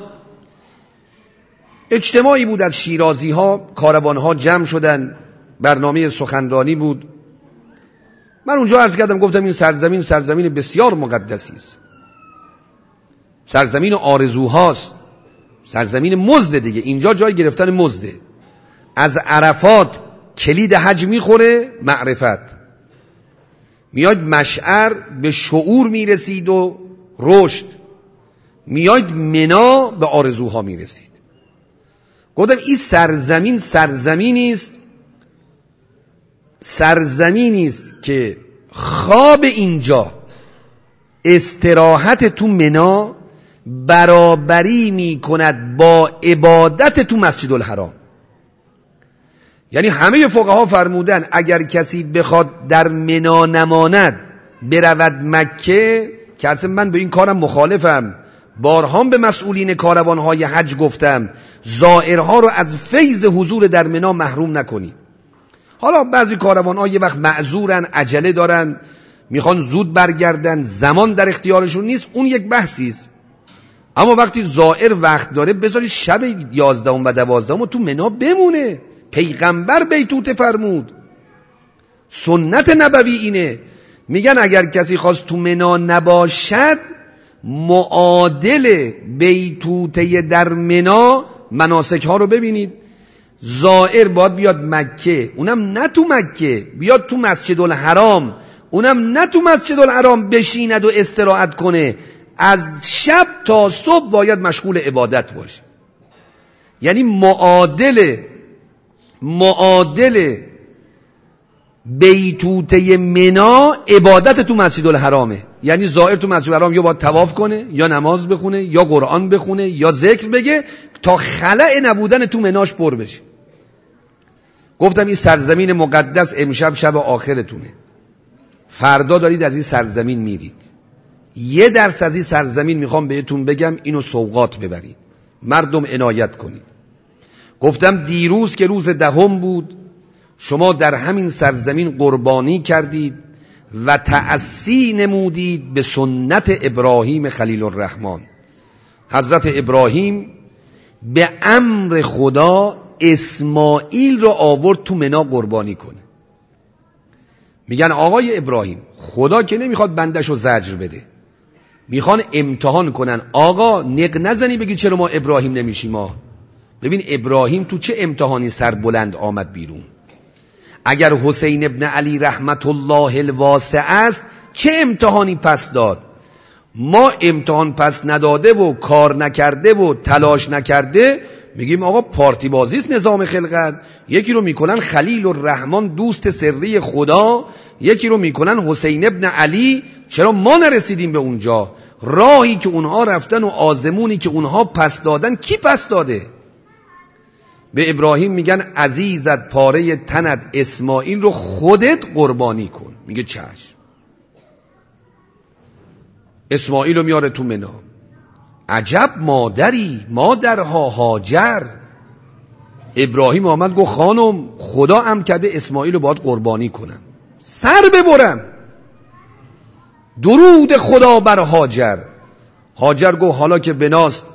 اجتماعی بود از شیرازی ها، کاروان ها جمع شدن، برنامه سخنرانی بود. من اونجا عرض کردم گفتم این سرزمین بسیار مقدسی است، سرزمین آرزوهاست، سرزمین مزد دیگه، اینجا جای گرفتن مزده. از عرفات کلید حج میخوره معرفت، میاد مشعر به شعور میرسید و رشد، میاد منا به آرزوها میرسید. گفتم این سرزمینی است که خواب اینجا، استراحت تو منا برابری میکند با عبادت تو مسجد الحرام. یعنی همه فقها فرمودن اگر کسی بخواد در منا نماند برود مکه، که اصلا من به این کارم مخالفم، بارها به مسئولین کاروانهای حج گفتم زائرها رو از فیض حضور در منا محروم نکنید. حالا بعضی کاروانها یه وقت معذورن، عجله دارن، میخوان زود برگردن، زمان در اختیارشون نیست، اون یک بحثی است. اما وقتی زائر وقت داره بذاری شب 11 و 12 تو منا بمونه. پیغمبر بیتوته فرمود، سنت نبوی اینه. میگن اگر کسی خواست تو منا نباشد، معادل بیتوته در منا مناسک ها رو ببینید. زائر باید بیاد مکه، اونم نه تو مکه، بیاد تو مسجد الحرام، اونم نه تو مسجد الحرام بشیند و استراحت کنه، از شب تا صبح باید مشغول عبادت باشه. یعنی معادل بیتوته منا عبادت تو مسجد الحرامه. یعنی زائر تو مسجد الحرام یا باید طواف کنه، یا نماز بخونه، یا قرآن بخونه، یا ذکر بگه تا خلأ نبودن تو مناش پر بشه. گفتم این سرزمین مقدس امشب شب آخرتونه، فردا دارید از این سرزمین میرید. 1% از این سرزمین میخوام بهتون بگم، اینو سوغات ببرید، مردم عنایت کنید. گفتم دیروز که روز 10 بود، شما در همین سرزمین قربانی کردید و تأسی نمودید به سنت ابراهیم خلیل الرحمن. حضرت ابراهیم به امر خدا اسماعیل رو آورد تو منا قربانی کنه. میگن آقای ابراهیم، خدا که نمیخواد بندش رو زجر بده، میخوان امتحان کنن. آقا نق نزنی بگی چرا ما ابراهیم نمیشیم ما. ببین ابراهیم تو چه امتحانی سربلند آمد بیرون. اگر حسین ابن علی رحمت الله الواسع است، چه امتحانی پس داد. ما امتحان پس نداده و کار نکرده و تلاش نکرده، میگیم آقا پارتی بازی است نظام خلقت. یکی رو میکنن خلیل الرحمن دوست سری خدا، یکی رو میکنن حسین ابن علی. چرا ما نرسیدیم به اونجا؟ راهی که اونها رفتن و آزمونی که اونها پس دادن، کی پس داده؟ به ابراهیم میگن عزیزت پاره تنت اسماعیل رو خودت قربانی کن. میگه چشم. اسماعیل رو میاره تو منا. عجب مادری، مادرها هاجر. ابراهیم آمد گفت خانم خدا امر کرده اسماعیل رو باید قربانی کنم، سر ببرم. درود خدا بر هاجر. هاجر گفت حالا که بناست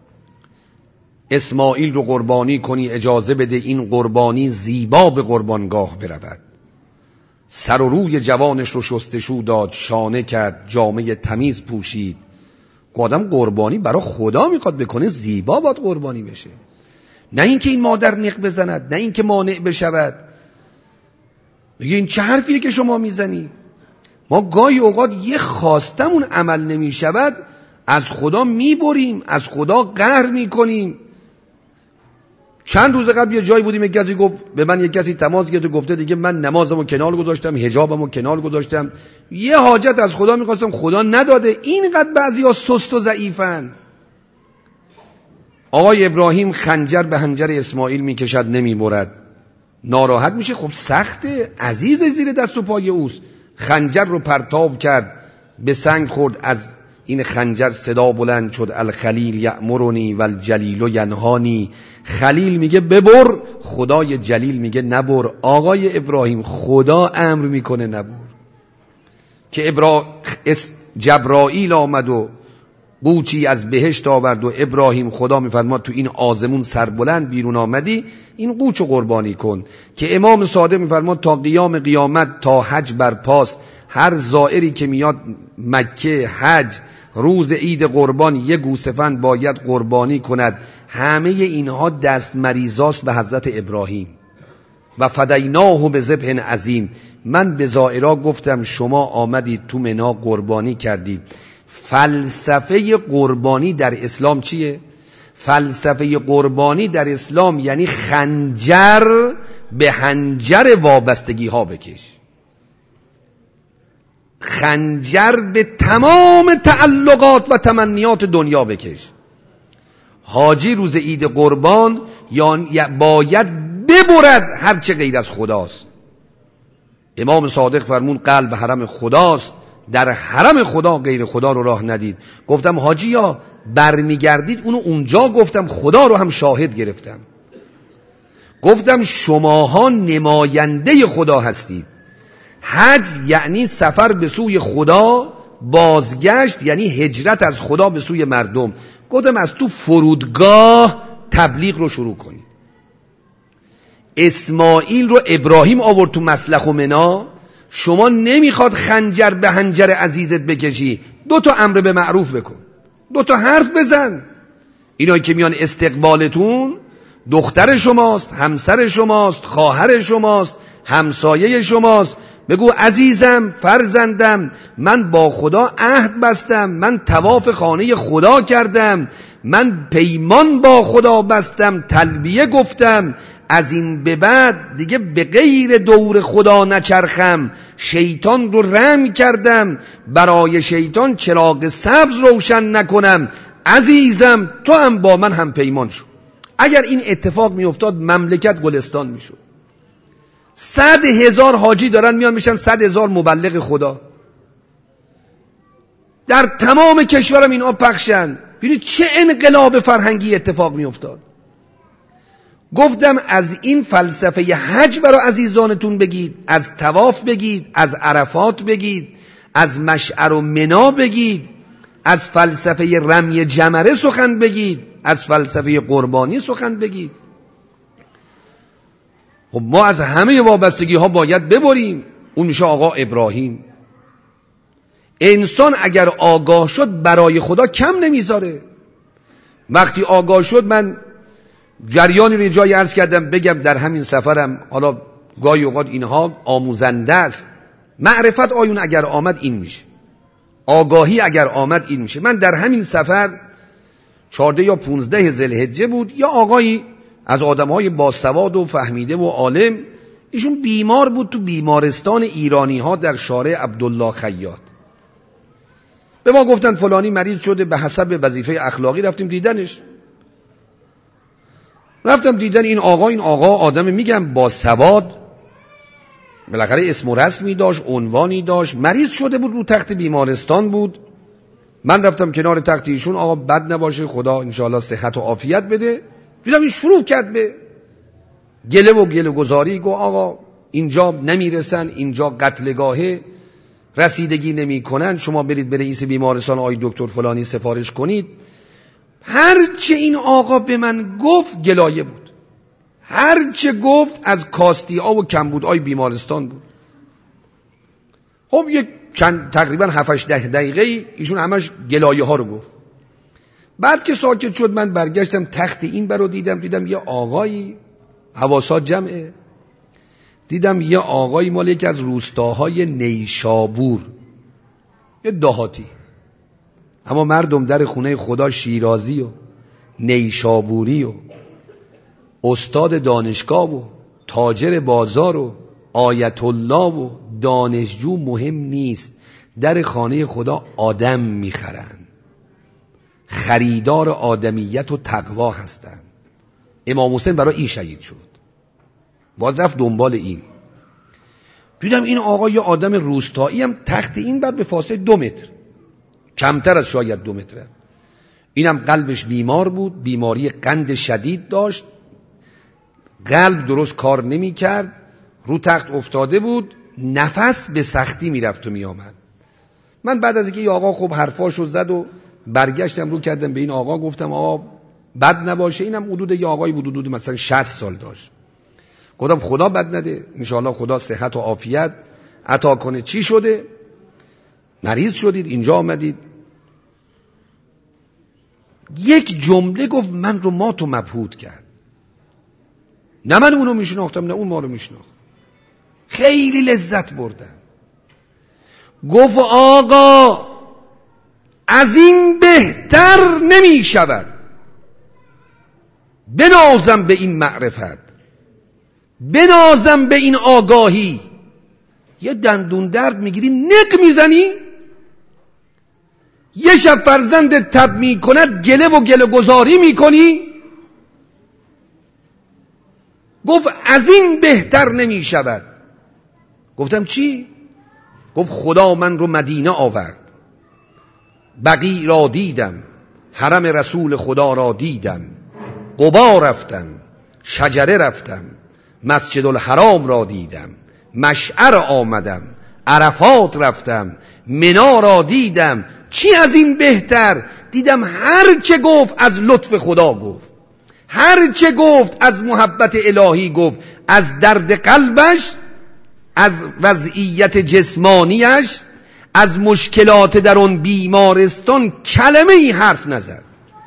اسماعیل رو قربانی کنی، اجازه بده این قربانی زیبا به قربانگاه برود. سر و روی جوانش رو شستشو داد، شانه کرد، جامه تمیز پوشید. آدم قربانی برای خدا میخواد بکنه، زیبا باید قربانی بشه، نه اینکه این مادر نق بزند، نه اینکه مانع بشود. میگه این چه حرفیه که شما میزنی؟ ما گاهی اوقات یه خواستمون عمل نمیشود، از خدا میبریم، از خدا قهر میکنیم. چند روز قبل یه جایی بودیم، یک کسی گفت به من، یک کسی تماس گرفت گفته دیگه من نمازمو کنار گذاشتم، حجابمو کنار گذاشتم، یه حاجت از خدا میخواستم خدا نداده. اینقدر بعضیا سست و ضعیفن. آقای ابراهیم خنجر به حنجر اسماعیل میکشد، نمیبرد. ناراحت میشه، خب سخته، عزیز زیر دست و پای اوست. خنجر رو پرتاب کرد، به سنگ خورد. از این خنجر صدا بلند شد الخلیل یأمرنی والجلیل ینهانی. خلیل میگه ببر، خدای جلیل میگه نبر. آقای ابراهیم خدا امر میکنه نبر. که جبرائیل آمد و قوچی از بهشت آورد و ابراهیم خدا میفرماد تو این آزمون سربلند بیرون آمدی، این قوچو قربانی کن. که امام صادق میفرماد تا قیام قیامت، تا حج برپاست، هر زائری که میاد مکه حج، روز عید قربان یه گوسفند باید قربانی کند. همه اینها دست مریضاست به حضرت ابراهیم. و فدیناه بذبح عظیم. من به زائرا گفتم شما آمدید تو منا قربانی کردید. فلسفه قربانی در اسلام چیه؟ فلسفه قربانی در اسلام یعنی خنجر به حنجر وابستگی ها بکش، خنجر به تمام تعلقات و تمنیات دنیا بکش. حاجی روز عید قربان باید ببرد هرچه غیر از خداست. امام صادق فرمون قلب حرم خداست، در حرم خدا غیر خدا رو راه ندید. گفتم حاجی یا برمیگردید اونو اونجا، گفتم خدا رو هم شاهد گرفتم. گفتم شماها نماینده خدا هستید. حج یعنی سفر به سوی خدا، بازگشت یعنی هجرت از خدا به سوی مردم. گفتم از تو فرودگاه تبلیغ رو شروع کنید. اسماعیل رو ابراهیم آورد تو مسلخ و منا. شما نمیخواد خنجر به حنجر عزیزت بکشی، 2 تا امر به معروف بکن، 2 تا حرف بزن. اینایی که میان استقبالتون دختر شماست، همسر شماست، خواهر شماست، همسایه شماست. بگو عزیزم، فرزندم، من با خدا عهد بستم، من طواف خانه خدا کردم، من پیمان با خدا بستم، تلبیه گفتم، از این به بعد دیگه به غیر دور خدا نچرخم. شیطان رو رم کردم، برای شیطان چراغ سبز روشن نکنم. عزیزم تو هم با من هم پیمان شو. اگر این اتفاق می افتاد مملکت گلستان می شد. 100,000 حاجی دارن میان میشن 100,000 مبلغ خدا. در تمام کشورم اینا پخشن. ببینید چه انقلاب فرهنگی اتفاق می افتاد. گفتم از این فلسفه حج برای عزیزانتون بگید، از طواف بگید، از عرفات بگید، از مشعر و منا بگید، از فلسفه رمی جمره سخن بگید، از فلسفه قربانی سخن بگید. خب ما از همه وابستگی ها باید ببریم. اون میشه آقا ابراهیم. انسان اگر آگاه شد برای خدا کم نمیذاره. وقتی آگاه شد، من جریانی رو جای عرض کردم بگم در همین سفرم، حالا گاهی اوقات اینها آموزنده است. معرفت آیون اگر آمد این میشه، آگاهی اگر آمد این میشه. من در همین سفر 14 یا 15 ذوالحجه بود، یا آقایی از آدمهای باسواد و فهمیده و عالم، ایشون بیمار بود تو بیمارستان ایرانی ها در شارع عبدالله خیاط. به ما گفتن فلانی مریض شده، به حسب وظیفه اخلاقی رفتیم دیدنش. رفتم دیدن این آقا آدم میگم باسواد، بالاخره اسم و رسمی داشت، عنوانی داشت، مریض شده بود، رو تخت بیمارستان بود. من رفتم کنار تخت ایشون، آقا بد نباشه خدا انشاءالله صحت و عافیت بده. دیدم این شروع کرد به گله گذاری، گفت آقا اینجا نمیرسن، اینجا قتلگاهه، رسیدگی نمی کنن، شما برید به رئیس بیمارستان آقای دکتر فلانی سفارش کنید. هرچه این آقا به من گفت گلایه بود، هرچه گفت از کاستی ها و کمبودهای بیمارستان بود. خب یک تقریبا 7-8 دقیقه ایشون همش گلایه ها رو گفت. بعد که ساکت شد من برگشتم تخت این برو دیدم یه آقایی حواسا جمعه، دیدم یه آقایی مال یکی از روستاهای نیشابور، یه دهاتی، اما مردم در خونه خدا شیرازی و نیشابوری و استاد دانشگاه و تاجر بازار و آیت الله و دانشجو مهم نیست، در خانه خدا آدم میخرن، خریدار آدمیت و تقوا هستن. امام حسین برای این شهید شد، باید رفت دنبال این. دیدم این آقا یه آدم روستایی هم تخت این بعد به فاصله 2 متر، کمتر از شاید 2 متر. اینم قلبش بیمار بود، بیماری قند شدید داشت، قلب درست کار نمی کرد، رو تخت افتاده بود، نفس به سختی می رفت و می آمد. من بعد از اینکه این آقا خوب حرفاشو زد و برگشتم رو کردم به این آقا، گفتم آقا بد نباشه، اینم حدود یه آقایی بود حدود مثلا 60 سال داشت، گفتم خدا بد نده، انشاءالله خدا صحت و عافیت عطا کنه. چی شده؟ مریض شدید اینجا آمدید. یک جمله گفت من رو مات و مبهوت کرد. نه من اونو میشناختم نه اون ما رو میشناخت. خیلی لذت بردم. گفت آقا از این بهتر نمی شود، بنازم به این معرفت، بنازم به این آگاهی. یه دندون درد میگیری نق میزنی، یه شب فرزند تب میکند گله و گله گذاری میکنی. گفت از این بهتر نمی شود. گفتم چی؟ گفت خدا من رو مدینه آورد، بقیع را دیدم، حرم رسول خدا را دیدم، قبا رفتم، شجره رفتم، مسجد الحرام را دیدم، مشعر آمدم، عرفات رفتم، منا را دیدم. چی از این بهتر؟ دیدم هر چه گفت از لطف خدا گفت، هر چه گفت از محبت الهی گفت، از درد قلبش، از وضعیت جسمانیش، از مشکلات در اون بیمارستان کلمه ای حرف نزد،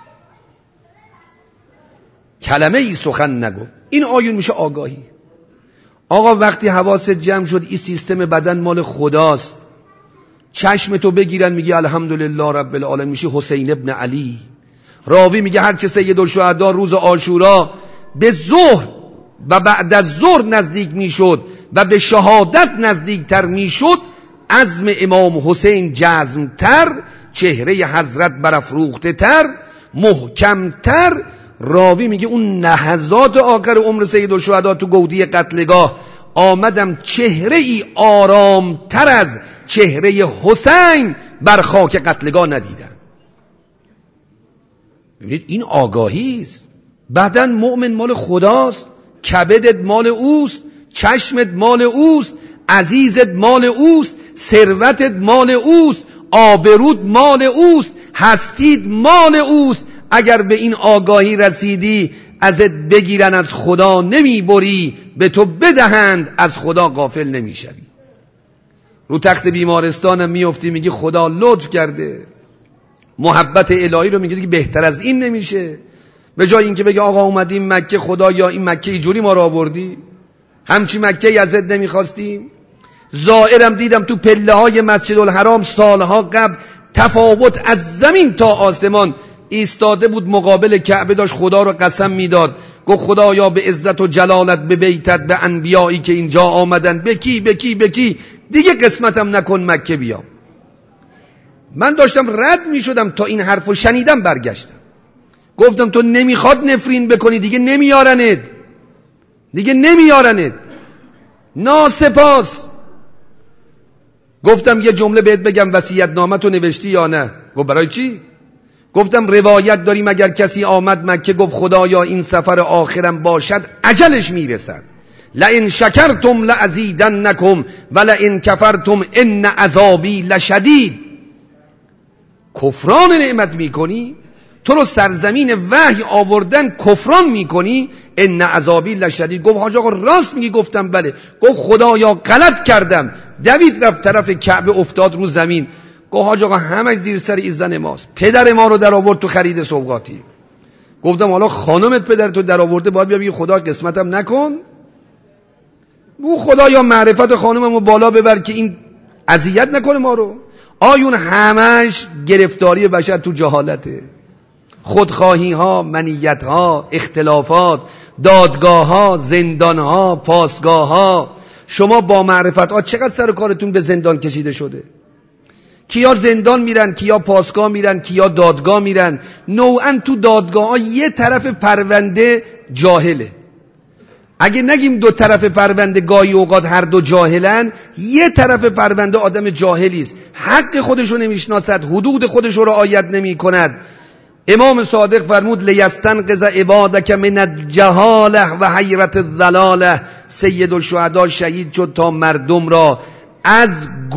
کلمه ای سخن نگفت. این آیون میشه آگاهی. آقا وقتی حواست جمع شد این سیستم بدن مال خداست، چشم تو بگیرن میگی الحمدلله رب العالمین، میشه حسین ابن علی. راوی میگه هرچه سیدالشهدا روز عاشورا به ظهر و بعد از ظهر نزدیک میشد و به شهادت نزدیک تر میشد، عزم امام حسین جزمتر، چهره حضرت برافروخته تر، محکمتر. راوی میگه اون لحظات آخر عمر سیدالشهدا تو گودی قتلگاه آمدم چهره ای آرامتر از چهره حسین بر خاک قتلگاه ندیدم. ببینید این آگاهی است. بدن مؤمن مال خداست، کبدت مال اوست، چشمت مال اوست، عزیزت مال اوست، ثروتت مال اوست، آبرود مال اوست، هستید مال اوست. اگر به این آگاهی رسیدی ازت بگیرن از خدا نمیبری، به تو بدهند از خدا غافل نمیشوی. رو تخت بیمارستانم میافتی میگی خدا لطف کرده، محبت الهی رو میگی که بهتر از این نمیشه. به جای اینکه بگی آقا اومدیم مکه، خدا یا این مکه اینجوری ما رو آوردی، همچی مکه ازت نمیخواستیم. زائرم دیدم تو پله های مسجد الحرام سالها قبل تفاوت از زمین تا آسمان ایستاده بود مقابل کعبه، داشت خدا رو قسم میداد، گفت خدایا به عزت و جلالت به بیتت، به انبیایی که اینجا آمدن، بکی بکی بکی، دیگه قسمتم نکن مکه بیام. من داشتم رد میشدم تا این حرفو شنیدم، برگشتم گفتم تو نمیخواد نفرین بکنی، دیگه نمیارنت، دیگه نمیارنت، ناسپاس. گفتم یه جمله بهت بگم، وصیت نامه نوشتی یا نه؟ گفت برای چی؟ گفتم روایت داریم اگر کسی آمد مکه گفت خدایا این سفر آخرم باشد، اجلش میرسد. لئن شکرتم لازیدنکم ولئن کفرتم ان عذابی لشدید. کفران نعمت میکنی، تو رو سرزمین وحی آوردن کفران میکنی، ان عذابی لشدید. گفت حاج آقا راست میگی؟ گفتم بله. گفت خدایا غلط کردم. دوید رفت طرف کعبه، افتاد رو زمین. گفت حاج آقا همش زیر سر ایزن ماست، پدر ما رو در آورد تو خرید سوغاتی. گفتم حالا خانمت پدر تو در آورده، باید بیا بگی خدا قسمتم نکن؟ بو خدا یا معرفت خانممو بالا ببر که این اذیت نکنه ما رو. آیون همش گرفتاری بشر تو جهالته، خودخواهی ها، منیت ها، اختلافات، دادگاه ها، زندان ها، پاسگاه ها. شما با معرفت ها چقدر سر کارتون به زندان کشیده شده؟ کیا زندان میرن، کیا پاسگاه میرن، کیا دادگاه میرن. نوعا تو دادگاه ها یه طرف پرونده جاهله. اگه نگیم دو طرف پرونده گاهی اوقات هر دو جاهلن، یه طرف پرونده آدم جاهلی است، حق خودشو نمیشناسد، حدود خودشو رعایت نمیکند. امام صادق فرمود لیستنقذ عبادک من الجهاله و حیرت الضلاله. سید الشهدا شهید شد تا مردم را از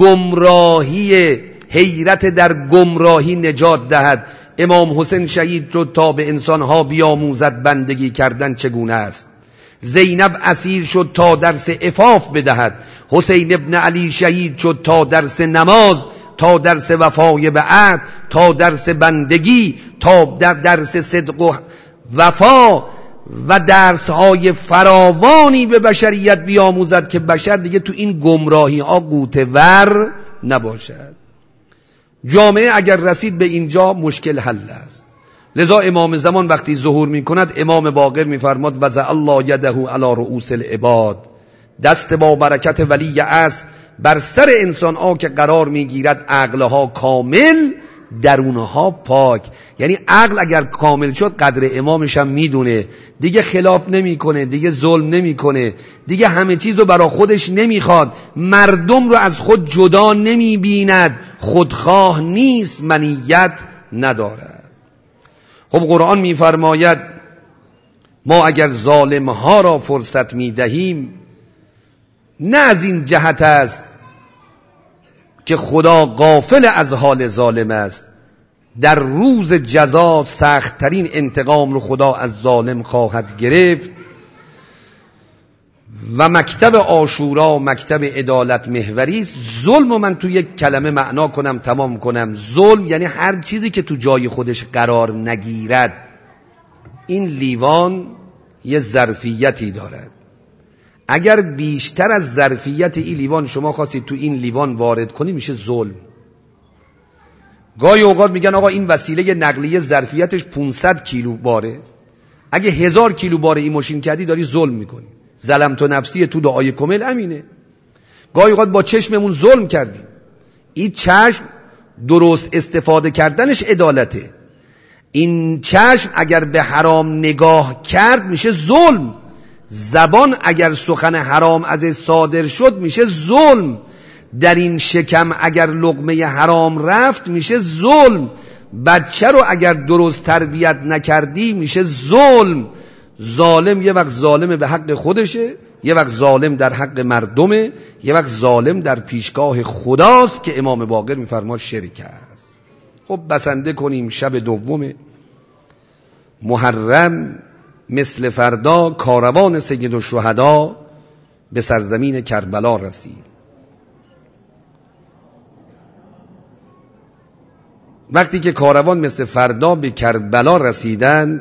گمراهی، حیرت در گمراهی نجات دهد. امام حسین شهید شد تا به انسانها بیاموزد بندگی کردن چگونه است. زینب اسیر شد تا درس عفاف بدهد. حسین ابن علی شهید شد تا درس نماز، تا درس وفای به عهد، تا درس بندگی، تا درس صدق و وفا و درس‌های فراوانی به بشریت بیاموزد که بشر دیگه تو این گمراهی ها غوطه‌ور نباشد. جامعه اگر رسید به اینجا مشکل حل است. لذا امام زمان وقتی ظهور می کند، امام باقر می فرماد وضع الله یده علی رؤوس العباد. دست با برکت ولی است بر سر انسان ها که قرار می گیرد عقلها کامل، درونها پاک. یعنی عقل اگر کامل شد قدر امامش هم میدونه، دیگه خلاف نمیکنه، دیگه ظلم نمیکنه، دیگه همه چیزو برای خودش نمیخواد، مردم رو از خود جدا نمیبیند، خودخواه نیست، منیت ندارد. خب قرآن میفرماید ما اگر ظالمها را فرصت میدهیم، نه از این جهت است که خدا غافل از حال ظالم است. در روز جزا سخت‌ترین انتقام رو خدا از ظالم خواهد گرفت. و مکتب عاشورا مکتب عدالت محوری است. ظلم رو من تو یک کلمه معنا کنم تمام کنم. ظلم یعنی هر چیزی که تو جای خودش قرار نگیرد. این لیوان یه ظرفیتی دارد، اگر بیشتر از ظرفیت این لیوان شما خواستید تو این لیوان وارد کنی میشه ظلم. گاهی اوقات میگن آقا این وسیله نقلیه ظرفیتش 500 کیلو باره، اگه 1000 کیلو باره این ماشین کردی داری ظلم میکنی. ظلمت نفسی تو دعای کمل امینه. گاهی اوقات با چشممون ظلم کردیم. این چشم درست استفاده کردنش عدالته. این چشم اگر به حرام نگاه کرد میشه ظلم. زبان اگر سخن حرام از صادر شد میشه ظلم. در این شکم اگر لقمه حرام رفت میشه ظلم. بچه رو اگر درست تربیت نکردی میشه ظلم. ظالم یه وقت ظالم به حق خودشه، یه وقت ظالم در حق مردمه، یه وقت ظالم در پیشگاه خداست که امام باقر میفرماد شرک است. خب بسنده کنیم شب دوم محرم مثل فردا کاروان سیدالشهدا به سرزمین کربلا رسید. وقتی که کاروان مثل فردا به کربلا رسیدن،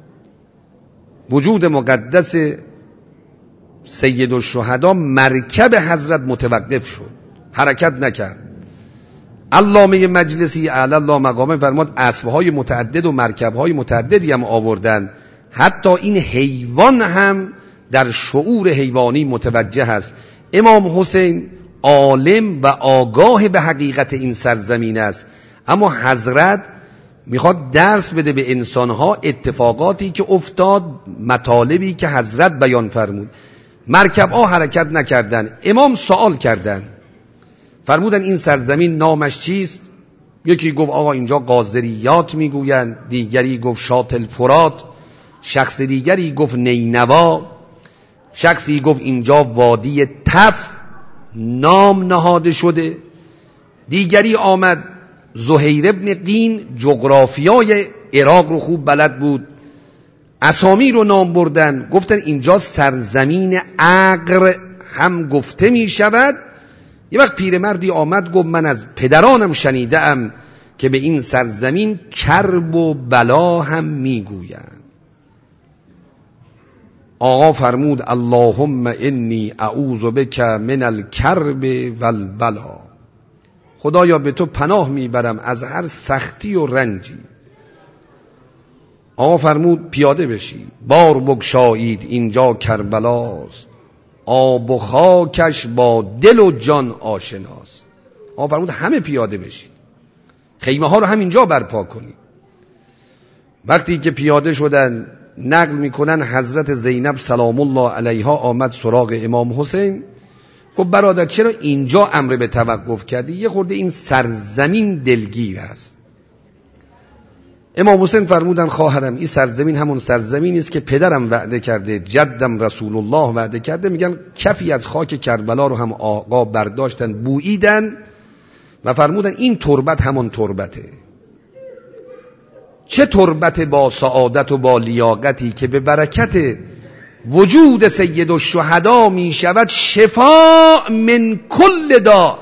وجود مقدس سیدالشهدا مرکب حضرت متوقف شد، حرکت نکرد. علامه مجلسی اعلی الله مقامه فرماد اسبهای متعدد و مرکبهای متعددی هم آوردن، حتی این حیوان هم در شعور حیوانی متوجه است. امام حسین عالم و آگاه به حقیقت این سرزمین است، اما حضرت میخواد درس بده به انسانها اتفاقاتی که افتاد، مطالبی که حضرت بیان فرمود. مرکب‌ها حرکت نکردن. امام سوال کردن، فرمودن این سرزمین نامش چیست؟ یکی گفت آقا اینجا قاذریات میگویند، دیگری گفت شاطئ الفرات، شخص دیگری گفت نینوا، شخصی گفت اینجا وادی تف نام نهاده شده، دیگری آمد زهیر ابن قین جغرافیای عراق رو خوب بلد بود، اسامی رو نام بردن، گفتن اینجا سرزمین عقر هم گفته می شود. یه وقت پیرمردی آمد گفت من از پدرانم شنیدم که به این سرزمین کرب و بلا هم می گویند. آقا فرمود اللهم انی اعوذ بک من الکرب والبلا، خدایا به تو پناه میبرم از هر سختی و رنجی. آقا فرمود پیاده بشی، بار بگشایید اینجا کربلاست، آب و خاکش با دل و جان آشناست. آقا فرمود همه پیاده بشید، خیمه ها رو همینجا برپا کنید. وقتی که پیاده شدن نقل میکنن حضرت زینب سلام الله علیها آمد سراغ امام حسین، گفت برادر چرا اینجا امر به توقف کردی؟ یه خورده این سرزمین دلگیر است. امام حسین فرمودن خواهرم این سرزمین همون سرزمینی است که پدرم وعده کرده، جدم رسول الله وعده کرده. میگن کفی از خاک کربلا رو هم آقا برداشتن بوییدن و فرمودن این تربت همون تربته. چه تربت با سعادت و با لیاقتی که به برکت وجود سیدالشهدا می شود شفاء من کل داء،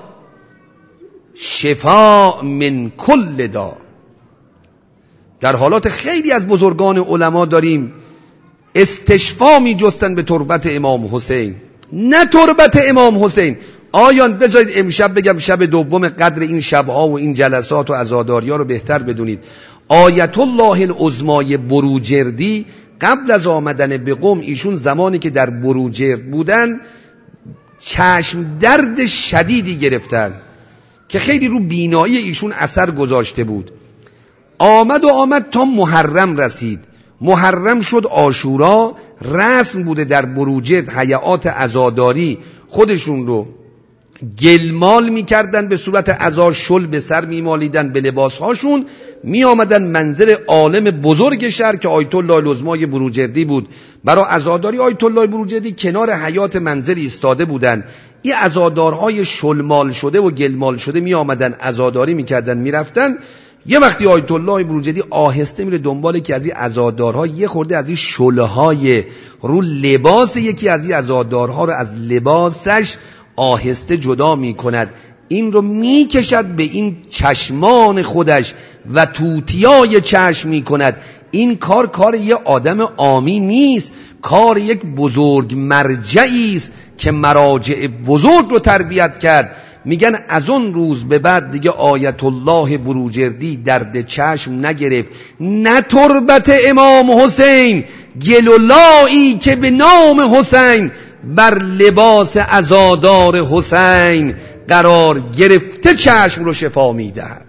شفاء من کل داء. در حالات خیلی از بزرگان علما داریم استشفا می جستن به تربت امام حسین، نه تربت امام حسین. آیان بذارید امشب بگم شب دوم قدر این شبها و این جلسات و عزاداریا رو بهتر بدونید. آیت الله العظمای بروجردی قبل از آمدن به قم، ایشون زمانی که در بروجرد بودن چشم درد شدیدی گرفتن که خیلی رو بینایی ایشون اثر گذاشته بود. آمد تا محرم رسید، محرم شد عاشورا، رسم بوده در بروجرد هیئات عزاداری خودشون رو گلمال میکردن، به صورت عزا شل به سر میمالیدن به لباسهاشون، میآمدن منزل عالم بزرگ شهر که آیت الله العظمای بروجردی بود. برای عزاداری آیت الله بروجردی کنار حیات منزل ایستاده بودن. این عزادارهای شلمال شده و گلمال شده میآمدن عزاداری میکردن میرفتن. یه وقتی آیت الله بروجردی آهسته میره دنبال که از این عزادارها یه خورده از این شلهای رو لباس یکی از این عزادارها رو از لباسش آهسته جدا می کند، این رو می کشد به این چشمان خودش و توتیای چشم می کند. این کار یه آدم عامی نیست، کار یک بزرگ مرجعی است که مراجع بزرگ رو تربیت کرد. میگن از اون روز به بعد دیگه آیت الله بروجردی درد چشم نگرفت، نه تربت امام حسین، گلولایی که به نام حسین بر لباس عزادار حسین قرار گرفته چشم رو شفا میدهد.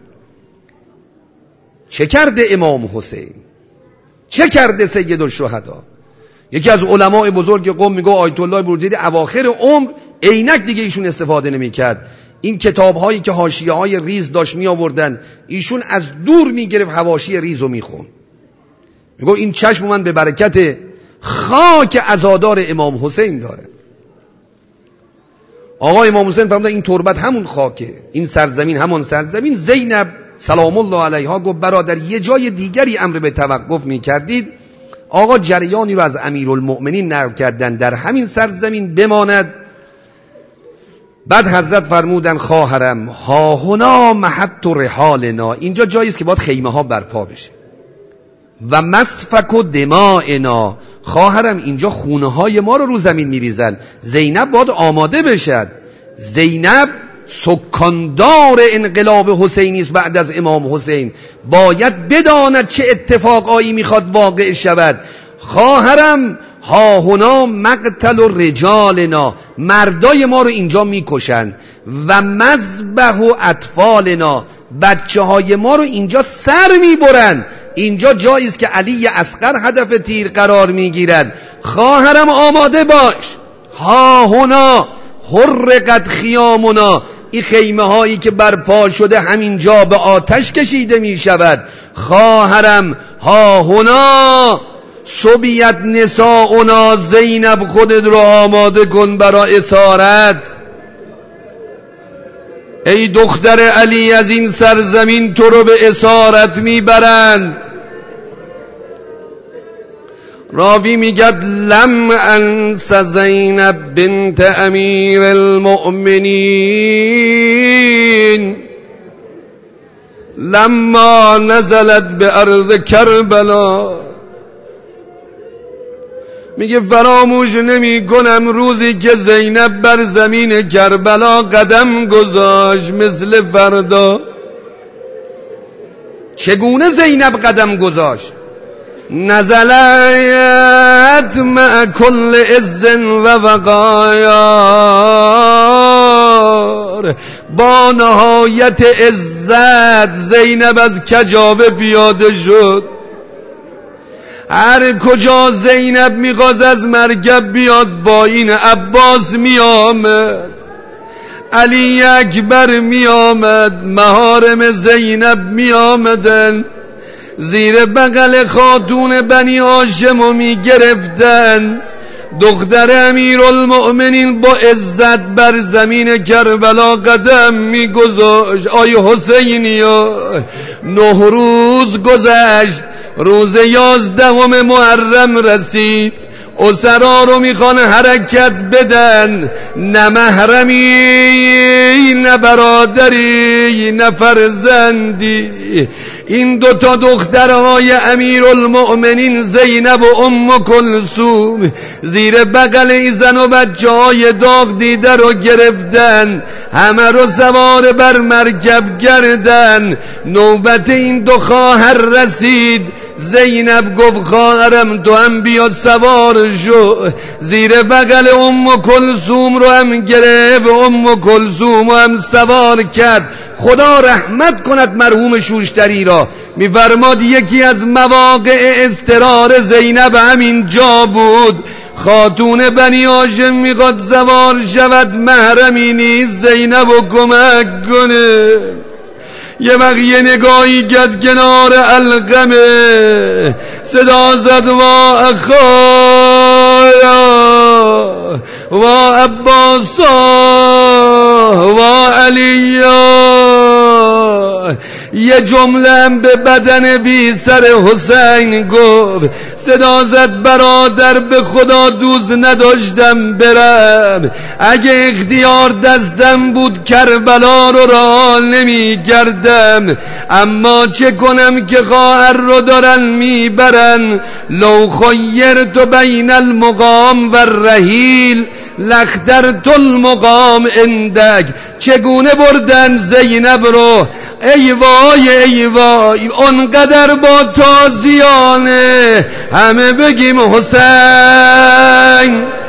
چه کرده امام حسین؟ چه کرده سیدالشهدا؟ یکی از علمای بزرگ قم میگه آیت الله بروجردی اواخر عمر عینک دیگه ایشون استفاده نمیکرد. این کتاب‌هایی که حاشیه‌های ریز داشت می آوردن، ایشون از دور میگرفت حواشی ریزو میخوند. میگه این چشم من به برکت خاک عزادار امام حسین داره. آقا امام حسین فرمودن این تربت همون خاکه، این سرزمین همون سرزمین. زینب سلام الله علیها گفت برادر یه جای دیگری امر به توقف میکردید. آقا جریانی رو از امیرالمؤمنین نقل کردن در همین سرزمین بماند. بعد حضرت فرمودن خواهرم ها هنا محط رحالنا، اینجا جایی است که باید خیمه ها برپا بشه. و مسفک و دمائنا، خواهرم اینجا خونه های ما رو زمین میریزن. زینب باید آماده بشد. زینب سکاندار انقلاب حسینی است بعد از امام حسین، باید بداند چه اتفاقایی میخواد واقع شود. خواهرم ها هنا مقتل و رجالنا، مردای ما رو اینجا میکشن. و مذبح و اطفالنا، بچه های ما رو اینجا سر میبرن. اینجا جایی است که علی اصغر هدف تیر قرار میگیرد. خواهرم آماده باش. ها هنا حرقت خیامنا، این خیمه هایی که برپا شده همینجا به آتش کشیده می شود. خواهرم ها هنا صبیت نساؤنا، زینب خودت رو آماده کن برای اسارت. ای دختر علی از این سرزمین تو رو به اسارت میبرند. راوی میگد لم انس زینب بنت امیر المؤمنین لما نزلت به ارض کربلا، میگه فراموش نمی کنم روزی که زینب بر زمین کربلا قدم گذاشت. مثل فردا چگونه زینب قدم گذاشت؟ نزلت مع کل عز و وقار، با نهایت عزت زینب از کجاوه پیاده شد. هر کجا زینب میخواست از مرکب بیاد با این عباس میآمد، علی اکبر میآمد، محارم زینب میآمدن، زیر بغل خاتون بنی هاشم میگرفتن. دختر امیرالمؤمنین با عزت بر زمین کربلا قدم میگذاشت. آی حسینیا 9 روز گذشت، روز 11 محرم رسید. اسرا رو میخوان حرکت بدن، نه محرمی نه برادری نه فرزندی. این 2 دخترهای امیرالمؤمنین زینب و ام کلثوم زیر بغل این زن و بچه های داغ دیده رو گرفتن، همه رو سوار بر مرکب کردن. نوبت این 2 خواهر رسید. زینب گفت خواهرم تو هم بیا سوار شو. زیر بغل ام کلثوم رو هم گرفت، ام کلثوم رو هم سوار کرد. خدا رحمت کند مرحوم شوشتری را. میفرماد یکی از مواقع اضطرار زینب همین جا بود. خاتون بنی هاشم میخواد سوار شود، محرمی نیست، زینب رو کمک کنه. یه وقت یه نگاهی کرد کنار علقمه، صدا زد وا اخایا وا عباسا وا علیا. یه جمله هم به بدن بی سر حسین گفت. صدا زد برادر به خدا دوست نداشتم برم، اگه اختیار دستم بود کربلا رو رها نمی کردم، اما چه کنم که خواهر رو دارن میبرن. لو خیرت بین المقام و الرحیل لاخترت المقام عندک. چگونه بردن زینب رو؟ ای وای ای وای، اونقدر با تازیانه همه بگیم حسین.